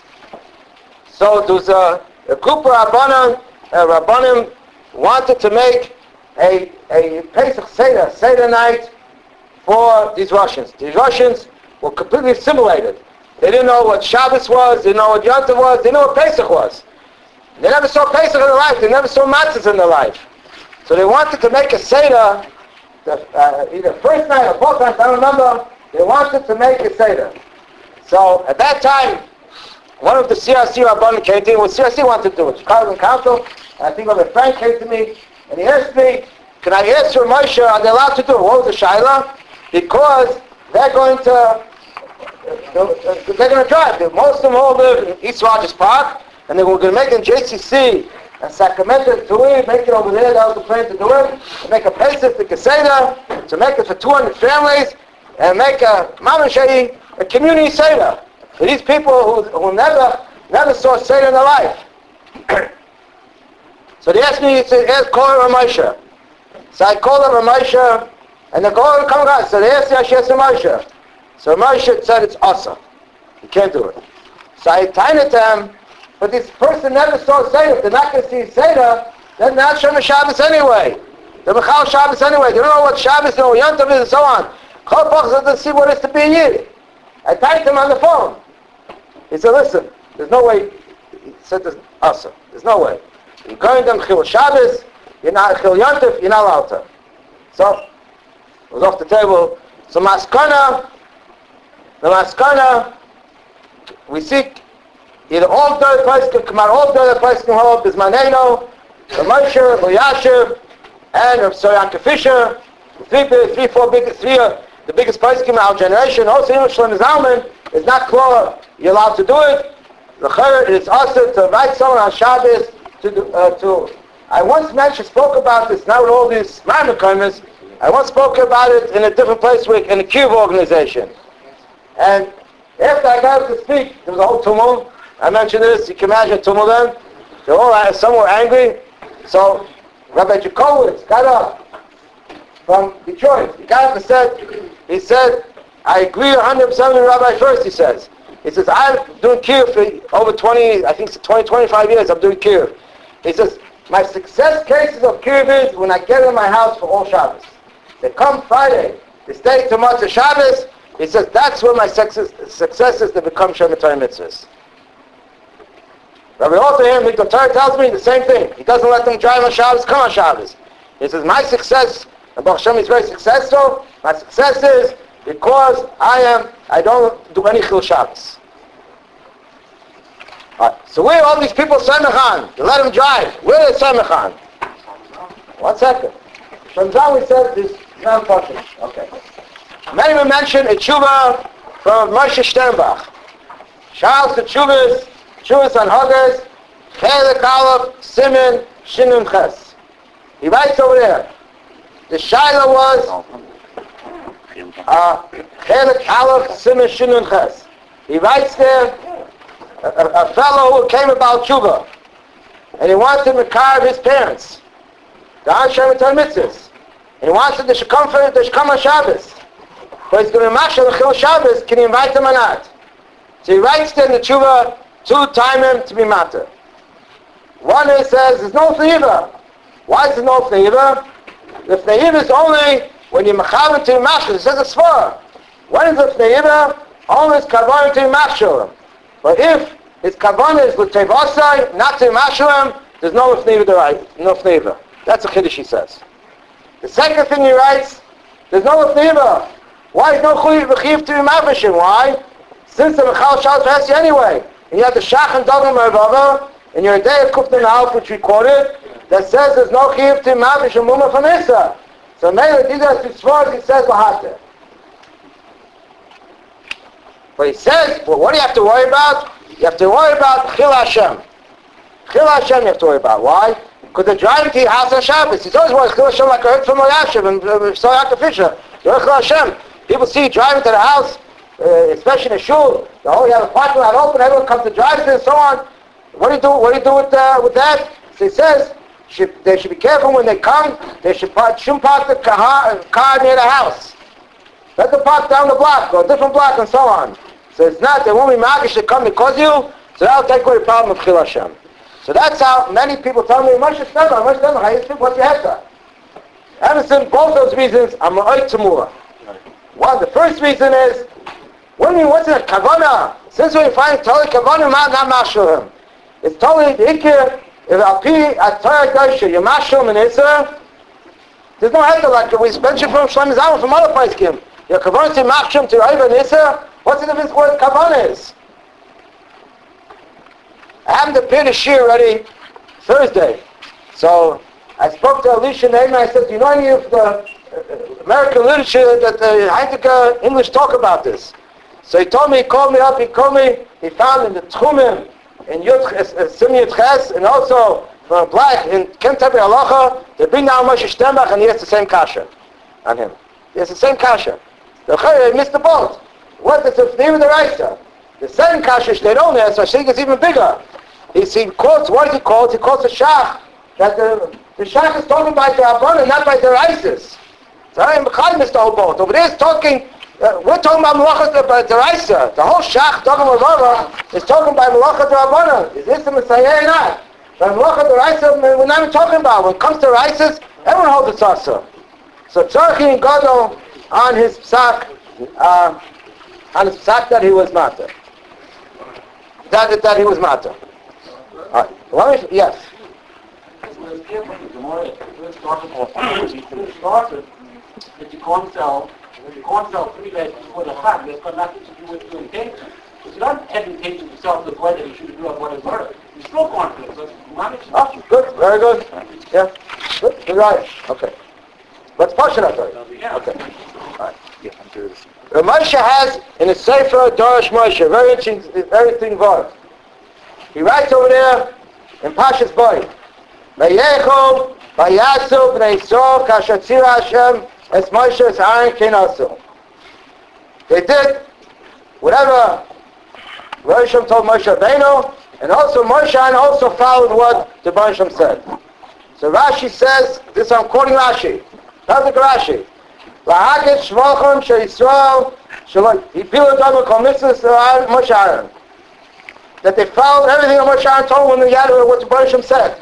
So there was a, a group of Rabbanim, uh, Rabbanim wanted to make a, a Pesach Seder, Seder night for these Russians. These Russians were completely assimilated. They didn't know what Shabbos was, they didn't know what Yom Tov was, they didn't know what Pesach was. They never saw Pesach in their life, they never saw matzahs in their life. So they wanted to make a Seder, the, uh, either first night or both nights, I don't remember, they wanted to make a Seder. So at that time, one of the C R C Rabbanim came to me, what C R C wanted to do, Chicago Council, and I think Rabbi Frank came to me, and he asked me, can I ask your Moshe, are they allowed to do it? What was the Shaila? Because they're going to they're going to drive. Most of them all live in East Rogers Park, and they were going to make it in J C C and Sacramento to it, make it over there. That was the plan to do it. To make a place at the Caseta, to make it for two hundred families, and make a Mama Shady, a community Seder for these people who, who never never saw Seder in their life. So they asked me to ask, call her Ramesha. So I called her Ramesha, and they called her, come on. So they asked me, I should ask Ramesha. So Ramesha said it's awesome. You can't do it. So I tied it to him, but this person never saw Seder. If they're not going to see Seder, then they're not Shema Shabbos anyway. They're Mechal Shabbos anyway. They don't know what Shabbos is, or Yom is, and so on. Chol Pachas doesn't see what it is to be a Yid. I tied him on the phone. He said, listen, there's no way. He said, there's awesome. There's no way. You're going to Chil Shabbos, you're not Chil Yontif, you're not allowed to. So, it was off the table. So Maskana, the Maskana, we seek either all the place can come out, all the place can hold, Bismaneno, the Moshe, the Yashiv, and of Soyanka Fisher, three, three, four big, three, uh, the biggest place in our generation. Also, Yom Shalom Zalman is not clear. You're allowed to do it. The Chayr is also to write someone on Shabbos to do, uh, to. I once mentioned, spoke about this. Now with all these Ramakomas, I once spoke about it in a different place with in a Kiv organization. And after I got up to speak, there was a whole tumult. I mentioned this. You can imagine tumult then. They all uh, some were angry. So Rabbi Jacobowitz got up from Detroit. He got up and said, he said, I agree one hundred percent with Rabbi first, he says. He says, I'm doing Kiv for over twenty, I think twenty, twenty-five years I'm doing Kiv. He says, my success cases of Kiv is when I get in my house for all Shabbos. They come Friday, they stay to Motzei Shabbos. He says, that's where my success, success is to become Shemitah mitzvahs. Rabbi Alter here, Mikdal Torah tells me the same thing. He doesn't let them drive on Shabbos, come on Shabbos. He says, my success, and Baruch Hashem is very successful, my success is because I am, I don't do any Chil Shabbos. Right. So where are all these people Semechan? You let them drive. Where is Semechan? One second. From John we said this non function. Okay. Many will mention a tshuva from Moshe Sternbach. Charles the tshuvas, tshuvas on Haggis, Chelek Aleph, Simen, Shinun Ches. He writes over there. The Shaila was uh, Chelek Aleph, Simen, Shinun Ches. He writes there. A, a, a fellow who came about tshuva, and he wanted to carve his parents, the Anshem and Mitzvahs, and he wanted the Shekam for the Shekam on Shabbos, but he's going to mashal the Chil Shabbos. Can he invite him or not? So he writes there in the tshuva two timim to be matter. One is says there's no fneiva. Why is there no fneiva? The fneiva is only when you're mechavan to mashal. It says a svara. When is the fneiva? Only is kavan to mashal. But if his kavanah is with tevasai, not to mashulam, there's no fneiva, no fneiva. That's a chiddush he says. The second thing he writes, there's no fneiva. Why is no chuyiv to be mavashim? Why? Since the mechal shabbos has you anyway, and you have the shach and dogma mervava, and your day of kuftan alf which recorded that says there's no chuyiv to be mavashim muma fanisa. So maybe these are two svaras he says lahate. But he says, well, what do you have to worry about? You have to worry about Chil Hashem. Chil Hashem you have to worry about. Why? Because they're driving to your house on Shabbos. He always wants Chil Hashem like I heard from Yashiv and uh, Soyanka Fisher. You're Chil Hashem. People see you driving to the house, uh, especially in a shul. You know, you have a parking lot open, everyone comes to drive to and so on. What do you do, what do, you do with, uh, with that? So he says, should, they should be careful when they come. They should park, shouldn't park the car, car near the house. Let them park down the block or a different block and so on. So it's not, they won't be magish to come because you, so that'll take away the problem of Chil Hashem. So that's how many people tell me, Moshe Sternbach, Moshe Sternbach, how you think, what's your head? Ever since both those reasons, I'm Ma'oy Tzemura. One, the first reason is, what do you mean, what's it, Kavanah? Since we find totally Kavanah, not, not Mashurim. It's totally the Ikir, if Al-Pi, At-Torah Gaisha, you Mashurim and Isra, there's no head like we mentioned from Shlomo Zalman from other places. Your Kavanah to Mashurim to Ayva and Isra, what's the difference what kavanah is? I haven't appeared a shir already Thursday. So I spoke to Alicia Neyman. I said, do you know any of the uh, American literature that the Heidegger English talk about this? So he told me, he called me up, he called me, he found in the Tchumim, in Yud, Sim Yud Ches, and also for a black in Kentepe Halacha, they bring down Moshe Stembach and he has the same kasha on him. He has the same kasha. The Chayyim missed the boat. What is the name of the Raisa? The second kasha they don't have, so I think it's even bigger. He, he quotes, what does he quote? He quotes the Shach, that the, the Shach is talking by the Rabbanan, not by the Isis. So I am missed the whole boat. Over there is talking, uh, we're talking about Malachas the Raisa. The whole Shach talking about Rava is talking by Malachas the Rabbanan. Is this the Messiah or not? But Malachas the Raisa, we're not even talking about. When it comes to Isis, everyone holds the Tzasa. So Tzarchi and Gadol on his psak, uh, on his psak that he was matter. That, that he was matter. Alright, let me, yes. That you can't sell, that you can't sell three days before the Chag. That's got nothing to do with your intention. If you don't have intention to sell to the point that you should do it what is murder, you still can't do it. So you manage to Oh, good, very good. Yeah, good, good, right. Okay. Let's push it up there. Okay. Alright. Yeah, I'm curious. Uh, Moshe has in his Sefer Dorish Moshe, very interesting, very interesting word. He writes over there in Pashas Boy, Vayechu, Vayasu, Bnei Yisrael, Kasher Tzira Hashem, Es Moshe, Es Aaron, Ken Asu. They did whatever Rosh Hashem told Moshe Rabbeinu, and also Moshe also followed what the Rosh Hashem said. So Rashi says, this I'm quoting Rashi, not the Rashi. Lahaket Shvachon Shel Yisrael, Shalom, Hipilu Dama Kol Mitzvahs Moshe Aaron. That they followed everything that Moshe Aaron told when they had what the Rosh Hashem said.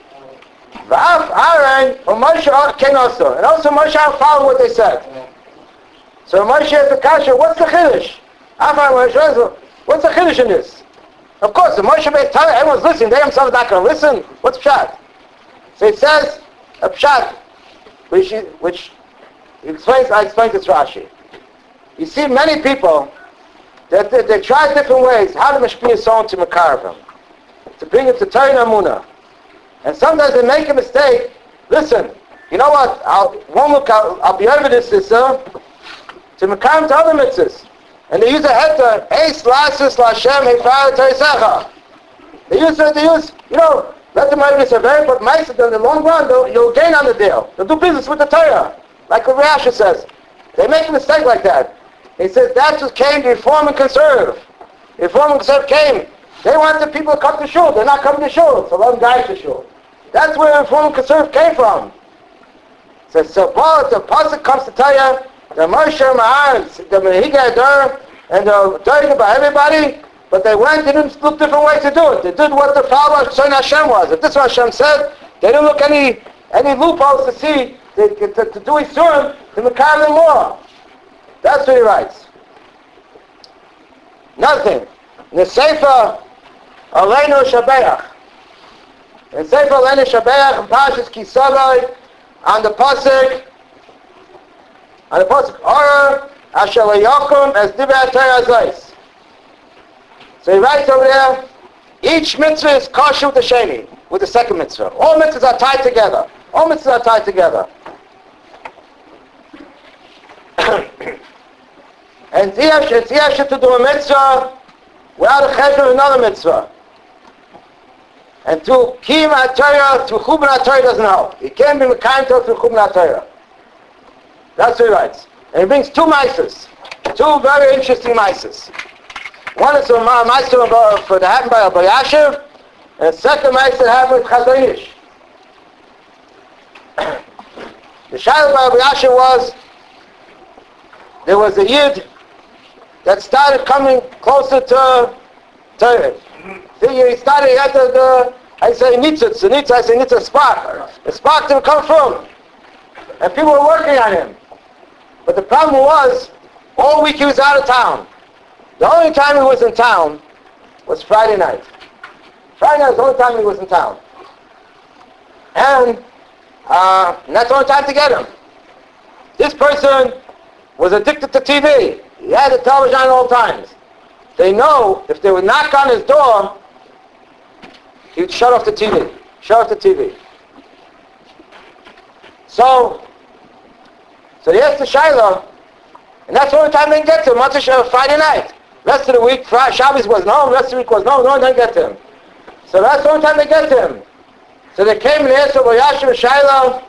V'af Aaron, or Moshe Ken also. And also Moshe Aaron followed what they said. So Moshe has the kasha, what's the chiddush? Af Aaron Moshe, what's the chiddush in this? Of course, the Moshe Beit Torah, everyone's listening, they themselves are not going to listen. What's pshat? So it says, a pshat, which, which explains, I explained this Rashi. You see many people, that they, they try different ways how to mashpia someone to Makarvim, to bring it to Torah Amunah. And sometimes they make a mistake. Listen, you know what? I'll, one look, I'll, I'll be over this, sister, to Makarvim to other mitzvahs. And they use a heter, Eis Lasus Lashem Hefar Torisecha. They use, they use, you know, let them make this a very, but mice in the long run, you'll gain on the deal. They'll do business with the Torah. Like what Rashi says. They make a mistake like that. He says that's what came to Reform and Conserve. Reform and Conserve came. They want the people to come to shul. They're not coming to shul. So let them guide to shul. That's where Reform and Conserve came from. So, so Paul, the pasuk comes to tell you, the Moshe Ma'an, the Mehiga Adur, and the Torah about everybody, but they went, they didn't look different ways to do it. They did what the follower of Son Hashem was. If this is what Hashem said, they didn't look any any loopholes to see, to, to, to do Isurim, to Mekar more. That's what he writes. Nothing. In the Sefer Aleinu Shabeach. In the Sefer Aleinu Shabeach, in Parshas Kisavai, on the pasuk, on the pasuk, Ora Asher Yakum as Divrei Torah Zos. So he writes over there, each mitzvah is kosher with the sheni, with the second mitzvah. All mitzvahs are tied together. All mitzvahs are tied together. And it's yasha to do a mitzvah without a chesed of another mitzvah. And to kim ha-Torah, to chubin ha-Torah doesn't help. It can't be mekayim to through chubin ha-Torah. That's what he writes. And he brings two mitzvahs. Two very interesting mitzvahs. One is a mitzvah for the happened by Rabbi Yashiv, and the second mitzvah happened with Chazon Ish. The shayla by Rabbi Yashiv was, there was a yid that started coming closer to Torah. He started, he had the, the I say nitzitz, the nitzitz, I say nitzitz spark. The spark didn't come from. And people were working on him. But the problem was, all week he was out of town. The only time he was in town was Friday night. Friday night was the only time he was in town. And, uh, and that's the only time to get him. This person was addicted to T V. He had the television on all times. They know if they would knock on his door, he would shut off the T V. Shut off the T V. So, so they asked the Shaila, And that's the only time they can get to him, Motzei Shabbos, Friday night. Rest of the week, Friday, Shabbos wasn't home, rest of the week was no, no one didn't get to him. So that's the only time they get to him. So they came and they asked Rabbi Yashiv and Shiloh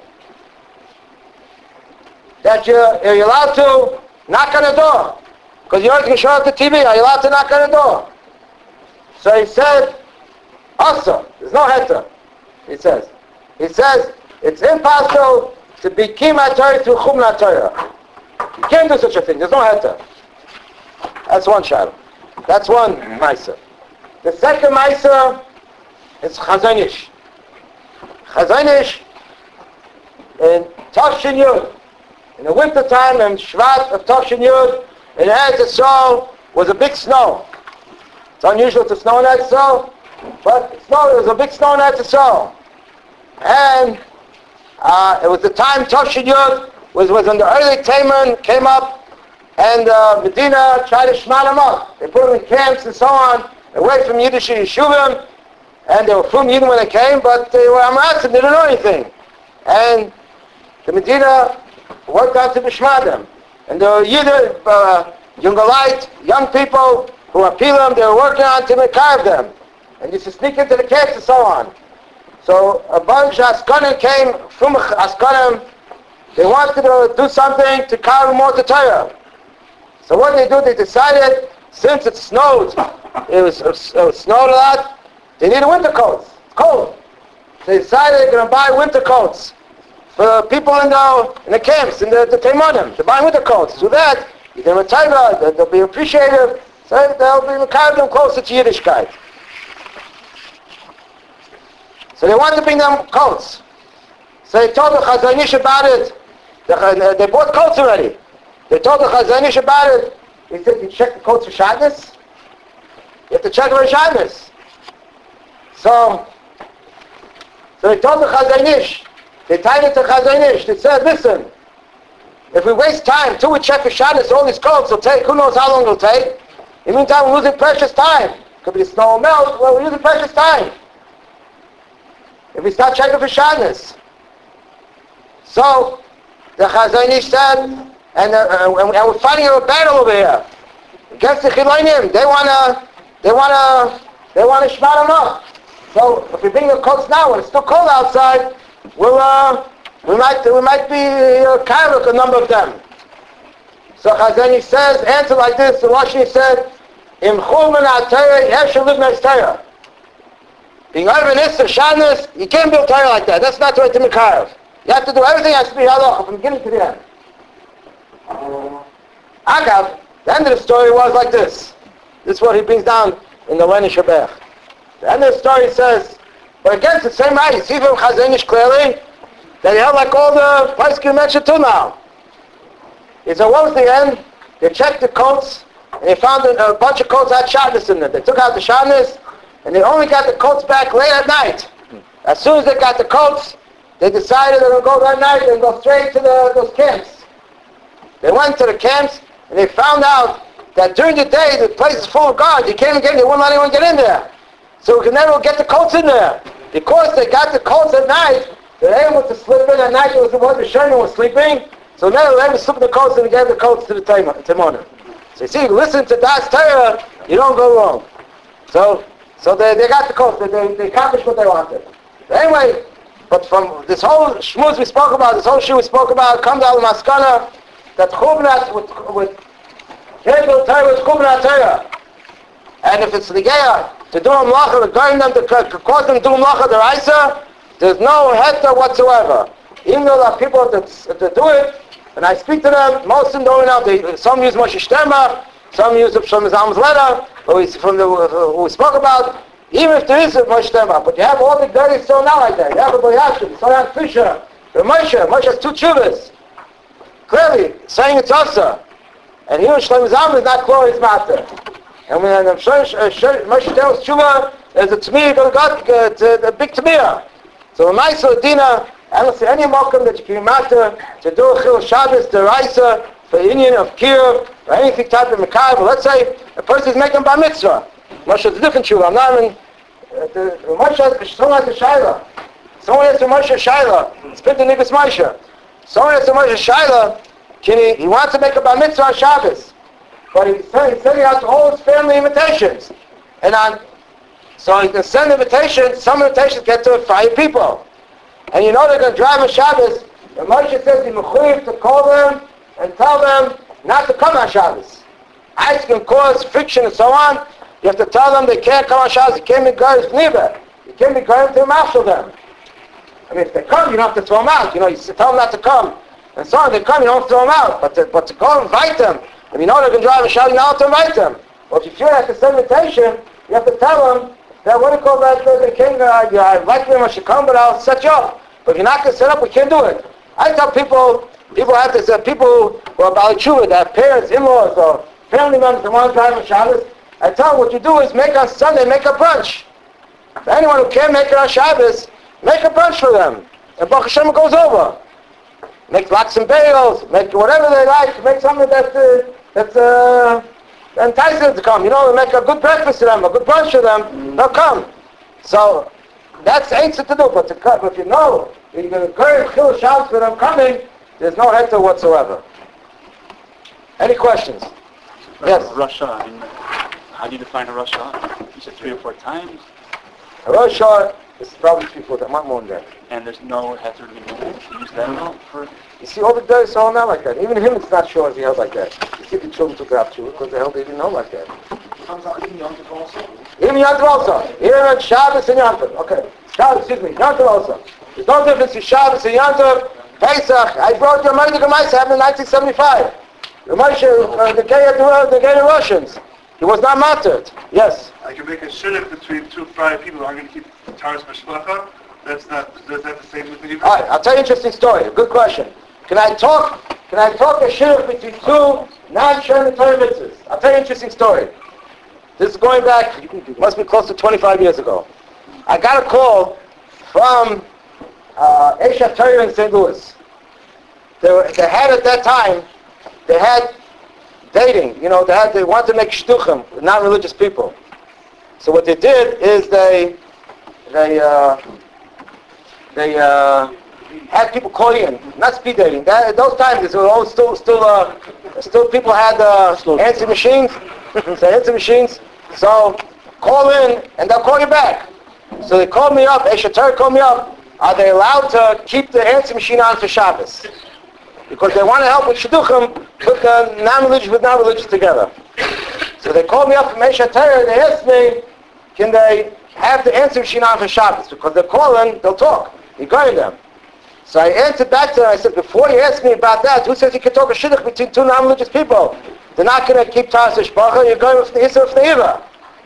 that you're, you're allowed to knock on the door. Because you always can show up the T V, are you allowed to knock on the door? So he said, also, there's no heter, he says. He says, it's impossible to be Kima Torah through Chumna Torah. You can't do such a thing, there's no heter. That's one shadow. That's one Maisa. The second Maisa is Chazon Ish. Chazon Ish in Tavshin Yud. In the winter time in Shvat of Tavshin Yud, in Eretz Yisrael was a big snow. It's unusual to snow in Eretz Yisrael, but snow, there was a big snow in Eretz Yisrael. And uh, it was the time Tavshin Yud was, was when the early Taman came up and uh, Medina tried to shmal them up. They put them in camps and so on, away from Yiddish Yeshuvim, and they were from Yidden when they came, but they were Amratzim, they didn't know anything. And the Medina worked out to bishma them. And the Yidden, uh, Jungalite, young people who were Pilam, they were working on to carve them. And used to sneak into the camps and so on. So a bunch of Askanim came from Askanim. They wanted to do something to carve more to Torah. So what did they do? They decided, since it snowed, it was, it was, it was snowed a lot, they needed winter coats. It's cold. So they decided they're going to buy winter coats for people in the in the camps, in the, the Teimanim. They're buying winter coats. So that, you can retire, they'll, they'll be appreciative, so they'll be carrying them closer to Yiddishkeit. So they wanted to bring them coats. So they told the Chazon Ish about it. They, they bought coats already. They told the Chazon Ish about it. He said, you check the coats for Shabbos? You have to check for Shabbos. So, so they told the Chazon Ish, they tied it to Chazon Ish. They said, listen, if we waste time till we check for Shabbos, all these coats will take, who knows how long it'll take. In the meantime, we're losing precious time. Could be snow or melt, well, we're losing precious time. If we start checking for Shabbos. So, the Chazon Ish said, and, uh, and we're fighting a battle over here against the Chilonim. They wanna, they wanna, they wanna shmat them up. So if we bring the coats now, when it's still cold outside, we'll, uh, we might, we might be uh, carrying a number of them. So Chazon Ish says, answer like this. The Lashon said, "Im chul min ha'Torah yeshel livnei Torah." Being over in Isser Shabbos, you can't build Torah like that. That's not the way to Mekarev. You have to do everything has to be halacha from beginning to the end. Agav, the end of the story was like this. This is what he brings down in the Leni Shabbat. The end of the story says, but against the same right, you see from Chazon Ish clearly, that he held like all the places you mentioned till now. He said, what was the end? They checked the coats, and they found a, a bunch of coats had Shabbos in them. They took out the Shabbos, and they only got the coats back late at night. As soon as they got the coats, they decided they were going to go that night and go straight to the, those camps. They went to the camps, and they found out that during the day, the place is full of guards. You can't even get in, they wouldn't let anyone get in there. So we could never get the coats in there. Because they got the coats at night, they were able to slip in at night. It was the one the Sherman was sleeping. So now they were able to slip in the coats and gave the coats to the Timonim. So you see, you listen to Das Torah, you don't go wrong. So so they, they got the coats. They, they, they accomplished what they wanted. But anyway, but from this whole shmuz we spoke about, this whole shir we spoke about, comes out of Maskana, that Chubnat with with Hebrew Torah with Chubnat Torah. And if it's the Geya to do a mlacha, regarding them to cause them to do a mlacha deraisa, there's no heta whatsoever. Even though there are people that, that do it, and I speak to them, most of them don't know. They, some use Moshe Shterma, some use Shlomo Zalman's letter, or we, from the who we spoke about. Even if there is a Moshe Shterma, but you have all the guys still now like that. You have a Boyashim, Soyan Fisher, the Moshe. Moshe has two chuvas. Clearly, saying it's Asa. And here Shlomo Zalman is not clear his matter. And when I'm sure Moshe tells tshuva, there's a Tmiyah going to go, a big Tmiyah. So in Maisa Dina, I don't see any mokum that you can matter to do a Chil Shabbos, the Raisa, for Indian of Kiruv, or anything type of Mekar. But let's say a person is making Bar Mitzvah. Moshe is a different tshuva. I'm not even, uh, the, Moshe has, someone has a Shaila. Someone has a Moshe Shaila. It's been the Niggas Moshe. Someone has a Moshe Shaila. Can he, he wants to make a bar mitzvah on Shabbos, but he said, he said he has all his family invitations. And on, so he can send invitations, some invitations get to five people. And you know they're going to drive on Shabbos, and Moshe says he's mechuyev to call them and tell them not to come on Shabbos. Ice can cause friction and so on. You have to tell them they can't come on Shabbos, you can't be guys neither. You can't be going to marshal them. I mean, if they come, you don't have to throw them out. You know, you tell them not to come. And so on, they come, you don't throw them out. But to, but to go and invite them, if you know they're going to drive a Shabbos, you don't have to invite them. Well, if you feel like it's an invitation, you have to tell them that, what do you call that, the king, uh, yeah, I invite them, I should come, but I'll set you up. But if you're not going to set up, we can't do it. I tell people, people have this, uh, people who are Baalei Tshuva, that have parents, in-laws, or family members that want to drive a Shabbos, I tell them what you do is make on Sunday, make a brunch. For anyone who can't make it on Shabbos, make a brunch for them. And Baruch Hashem it goes over. Make lots and bagels, make whatever they like, make something that, uh, that's uh, entices them to come. You know, make a good breakfast for them, a good brunch for them, they'll come. So, that's answer to do, but to cut, if you know, you're going to encourage Chil Shabbos for them coming, there's no heter whatsoever. Any questions? Yes? Rosh Hashanah, I mean, how do you define a Rosh Hashanah? You said three or four times? A Rosh Hashanah is probably three, four times, not more than that. And there's no heter to be use that at all for... You see, all the days all not like that. Even him, it's not sure if he held like that. You see, the children took it out to it because the hell they didn't know like that. Even Yom Tov also. Even Yom Tov also. Even Shabbos and Yom Tov. Okay. Shabbos, excuse me. Yom Tov also. There's no difference between Shabbos and Yom Tov. Pesach. I brought your money to Gemaisa happened in nineteen seventy-five. The Moshe, uh, the gay uh, the gay Russians. He was not martyred. Yes. I can make a shidduch between two fried people who are going to keep Taras Mishpacha. That's not, is that the same with the All right, I'll tell you an interesting story. Good question. Can I talk, can I talk a shidduch between two non-Shem Torah mitzvahs? I'll tell you an interesting story. This is going back, must be close to twenty-five years ago. I got a call from uh, Esha Torah in Saint Louis. They, were, they had at that time, they had dating, you know, they had, they wanted to make shtuchim with non-religious people. So what they did is they, they, uh, they, uh, had people call in, not speed dating. That, at those times, it was all still, still, uh, still people had uh, answering machines. So answering machines. So call in, and they'll call you back. So they called me up. Esha Torah called me up. Are they allowed to keep the answering machine on for Shabbos? Because they want to help with shidduchim, put the non-religious with non-religious together. So they called me up from Esha Torah. They asked me, can they have the answering machine on for Shabbos? Because they're calling, they'll talk. You're going them. So I answered back to them, I said, before you ask me about that, who says you can talk a shidduch between two non-religious people? They're not going to keep Taras Mishpacha, you're going with the Isser of Neiva.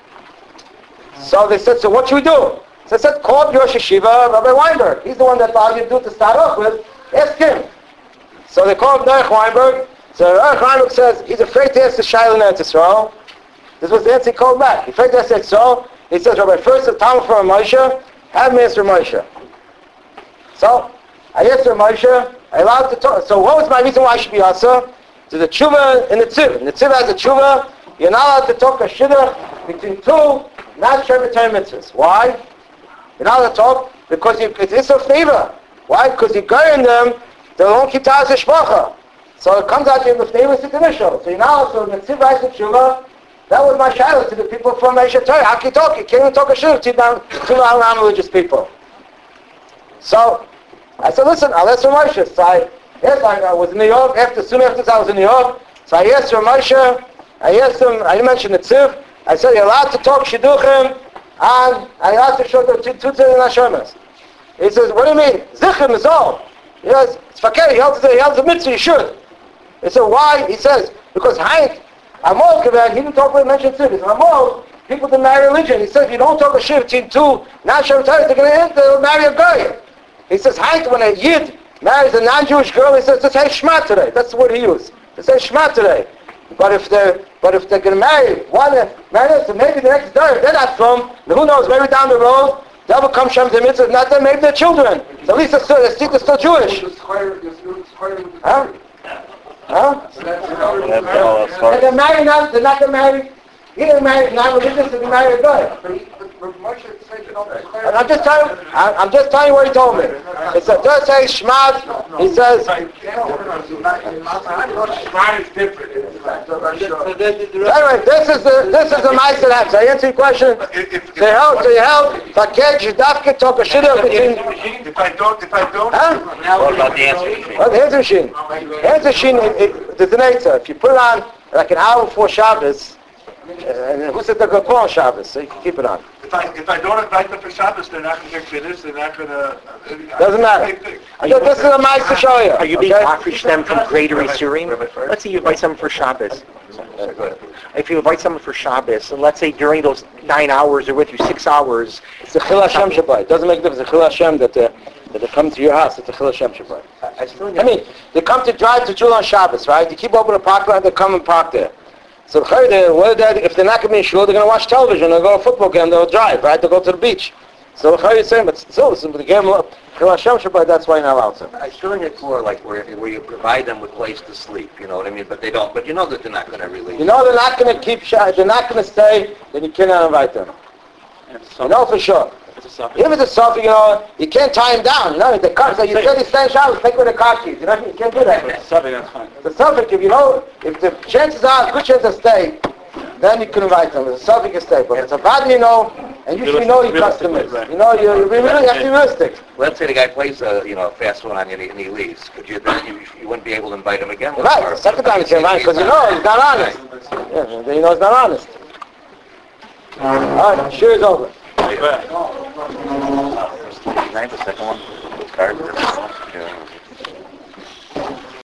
So they said, so what should we do? So I said, call up your Yeshiva, Rabbi Weinberg. He's the one that allowed you to do to start off with. Ask him. So they called up Derech Weinberg. So Derech Weinberg says, he's afraid to ask the Shaila in Eretz Yisrael. This was the answer he called back. He's afraid to ask Eretz Yisrael. He says, Rabbi, first the Talmud from Moshe, have me answer Moshe. So, I asked Moshe, I allowed to talk. So what was my reason why I should be asa? To the tshuva and the tziv. And the tziv has a tshuva, you're not allowed to talk a shidduch between two non-Shem Torah mitzvahs. Why? You're not allowed to talk because you, it's Isser Fneiva. Why? Because you're going them, they won't keep Taras Mishpacha. So it comes out to you with Fneiva Sikanishal. So you're not allowed to, the tziv has a tshuva. That was my shadow to the people from Esha Torah. How can you talk? You can't even talk a shidduch to two non-religious people. So, I said, listen, I'll ask Moshe. So I, yes, I, I was in New York, after, soon after this I was in New York. So I asked Moshe, I asked him, I mentioned the tziv. I said, you're allowed to talk shidduchim, and I allowed to show the two tzivim Hashemas. He says, what do you mean? Zichrim is all. He says, it's fakir, he holds the, he holds the mitzvah, you should. He said, why? He says, because Hank, Amol Kaveh, he didn't talk about mention tziv. He said, Amol, people didn't marry religion. He said, if you don't talk a shir between two non-Shem Torah, they're going to end, they'll marry a guy. He says, Hank, when a Yid marries a non-Jewish girl, he says, just say Shema today. That's the word he used. They say Shema today. But if they're, but if they're going to marry one, marry so maybe the next day, they're not from, who knows, maybe down the road, they'll become Shem the mitzvah, not them, maybe they're children. So at least they're still, they're still, they're still Jewish. Huh? Huh? And they're married now, they're not going to marry, he didn't marry non-religious, they're going to marry a guy. And I'm just telling you, I- I'm just telling you what he told me. It says, does say Shmad, he says, Mine is different. anyway, this is the, this is the mice that happens. I answer your question? If, if, They held, they held, Fakir, Jidafka, talk a shit up between, if I don't, if I don't, huh? What about the answer machine? Well, the answer machine. The answer machine, it, it, there's an answer. If you put it on like an hour before Shabbos, uh, and who said they're going to call on Shabbos, so you can keep it on. if I, if I don't invite them for Shabbos, they're not going to get finished, they're not going to... Doesn't matter. Th- This is a mice to show you. Are you being okay? offered them from Greater Isurim? Let's say you invite someone for Shabbos. If you invite someone for Shabbos, and let's say during those nine hours they're with you six hours, It's a Chil Hashem Shabbat. It doesn't make a difference. It's a Chil Hashem that, uh, that they come to your house. It's a Chil Hashem Shabbat. I still I mean, they come to drive to Shul on Shabbos, right? They keep open the parking lot, they come and park there. So they, what they, if they're not going to be in Shul, they're going to watch television, they'll go to a football game, they'll drive, right? They'll go to the beach. So the Chayyid is saying, but still, so they gave them Chil Hashem Shabbat, that's why you're not allowed to. I still think for like where where you provide them with place to sleep, you know what I mean? But they don't. But you know that they're not going to really. You know they're not going to keep, Sha- they're not going to stay, then you cannot invite them. You know for sure. It's a suffix. If it's a suffix, you know, you can't tie him down, you know, if the car, so you said he's staying Shabbos, take away the car keys, you know, you can't do that. It's a suffix, that's fine. The suffix, if you know, if the chances are, good chance of stay, then you can invite them. The suffix can stay. But if it's a bad, you know, and you should know your customers. You know, you, you really have to be realistic. Let's say the guy plays a you know a fast one on you and he, and he leaves. Could you then you, you wouldn't be able to invite him again? Right, Or- the second time you can invite because you know he's not honest. Yeah, then you know he's not honest. All right, sure is over. Ninth, the second one. Card.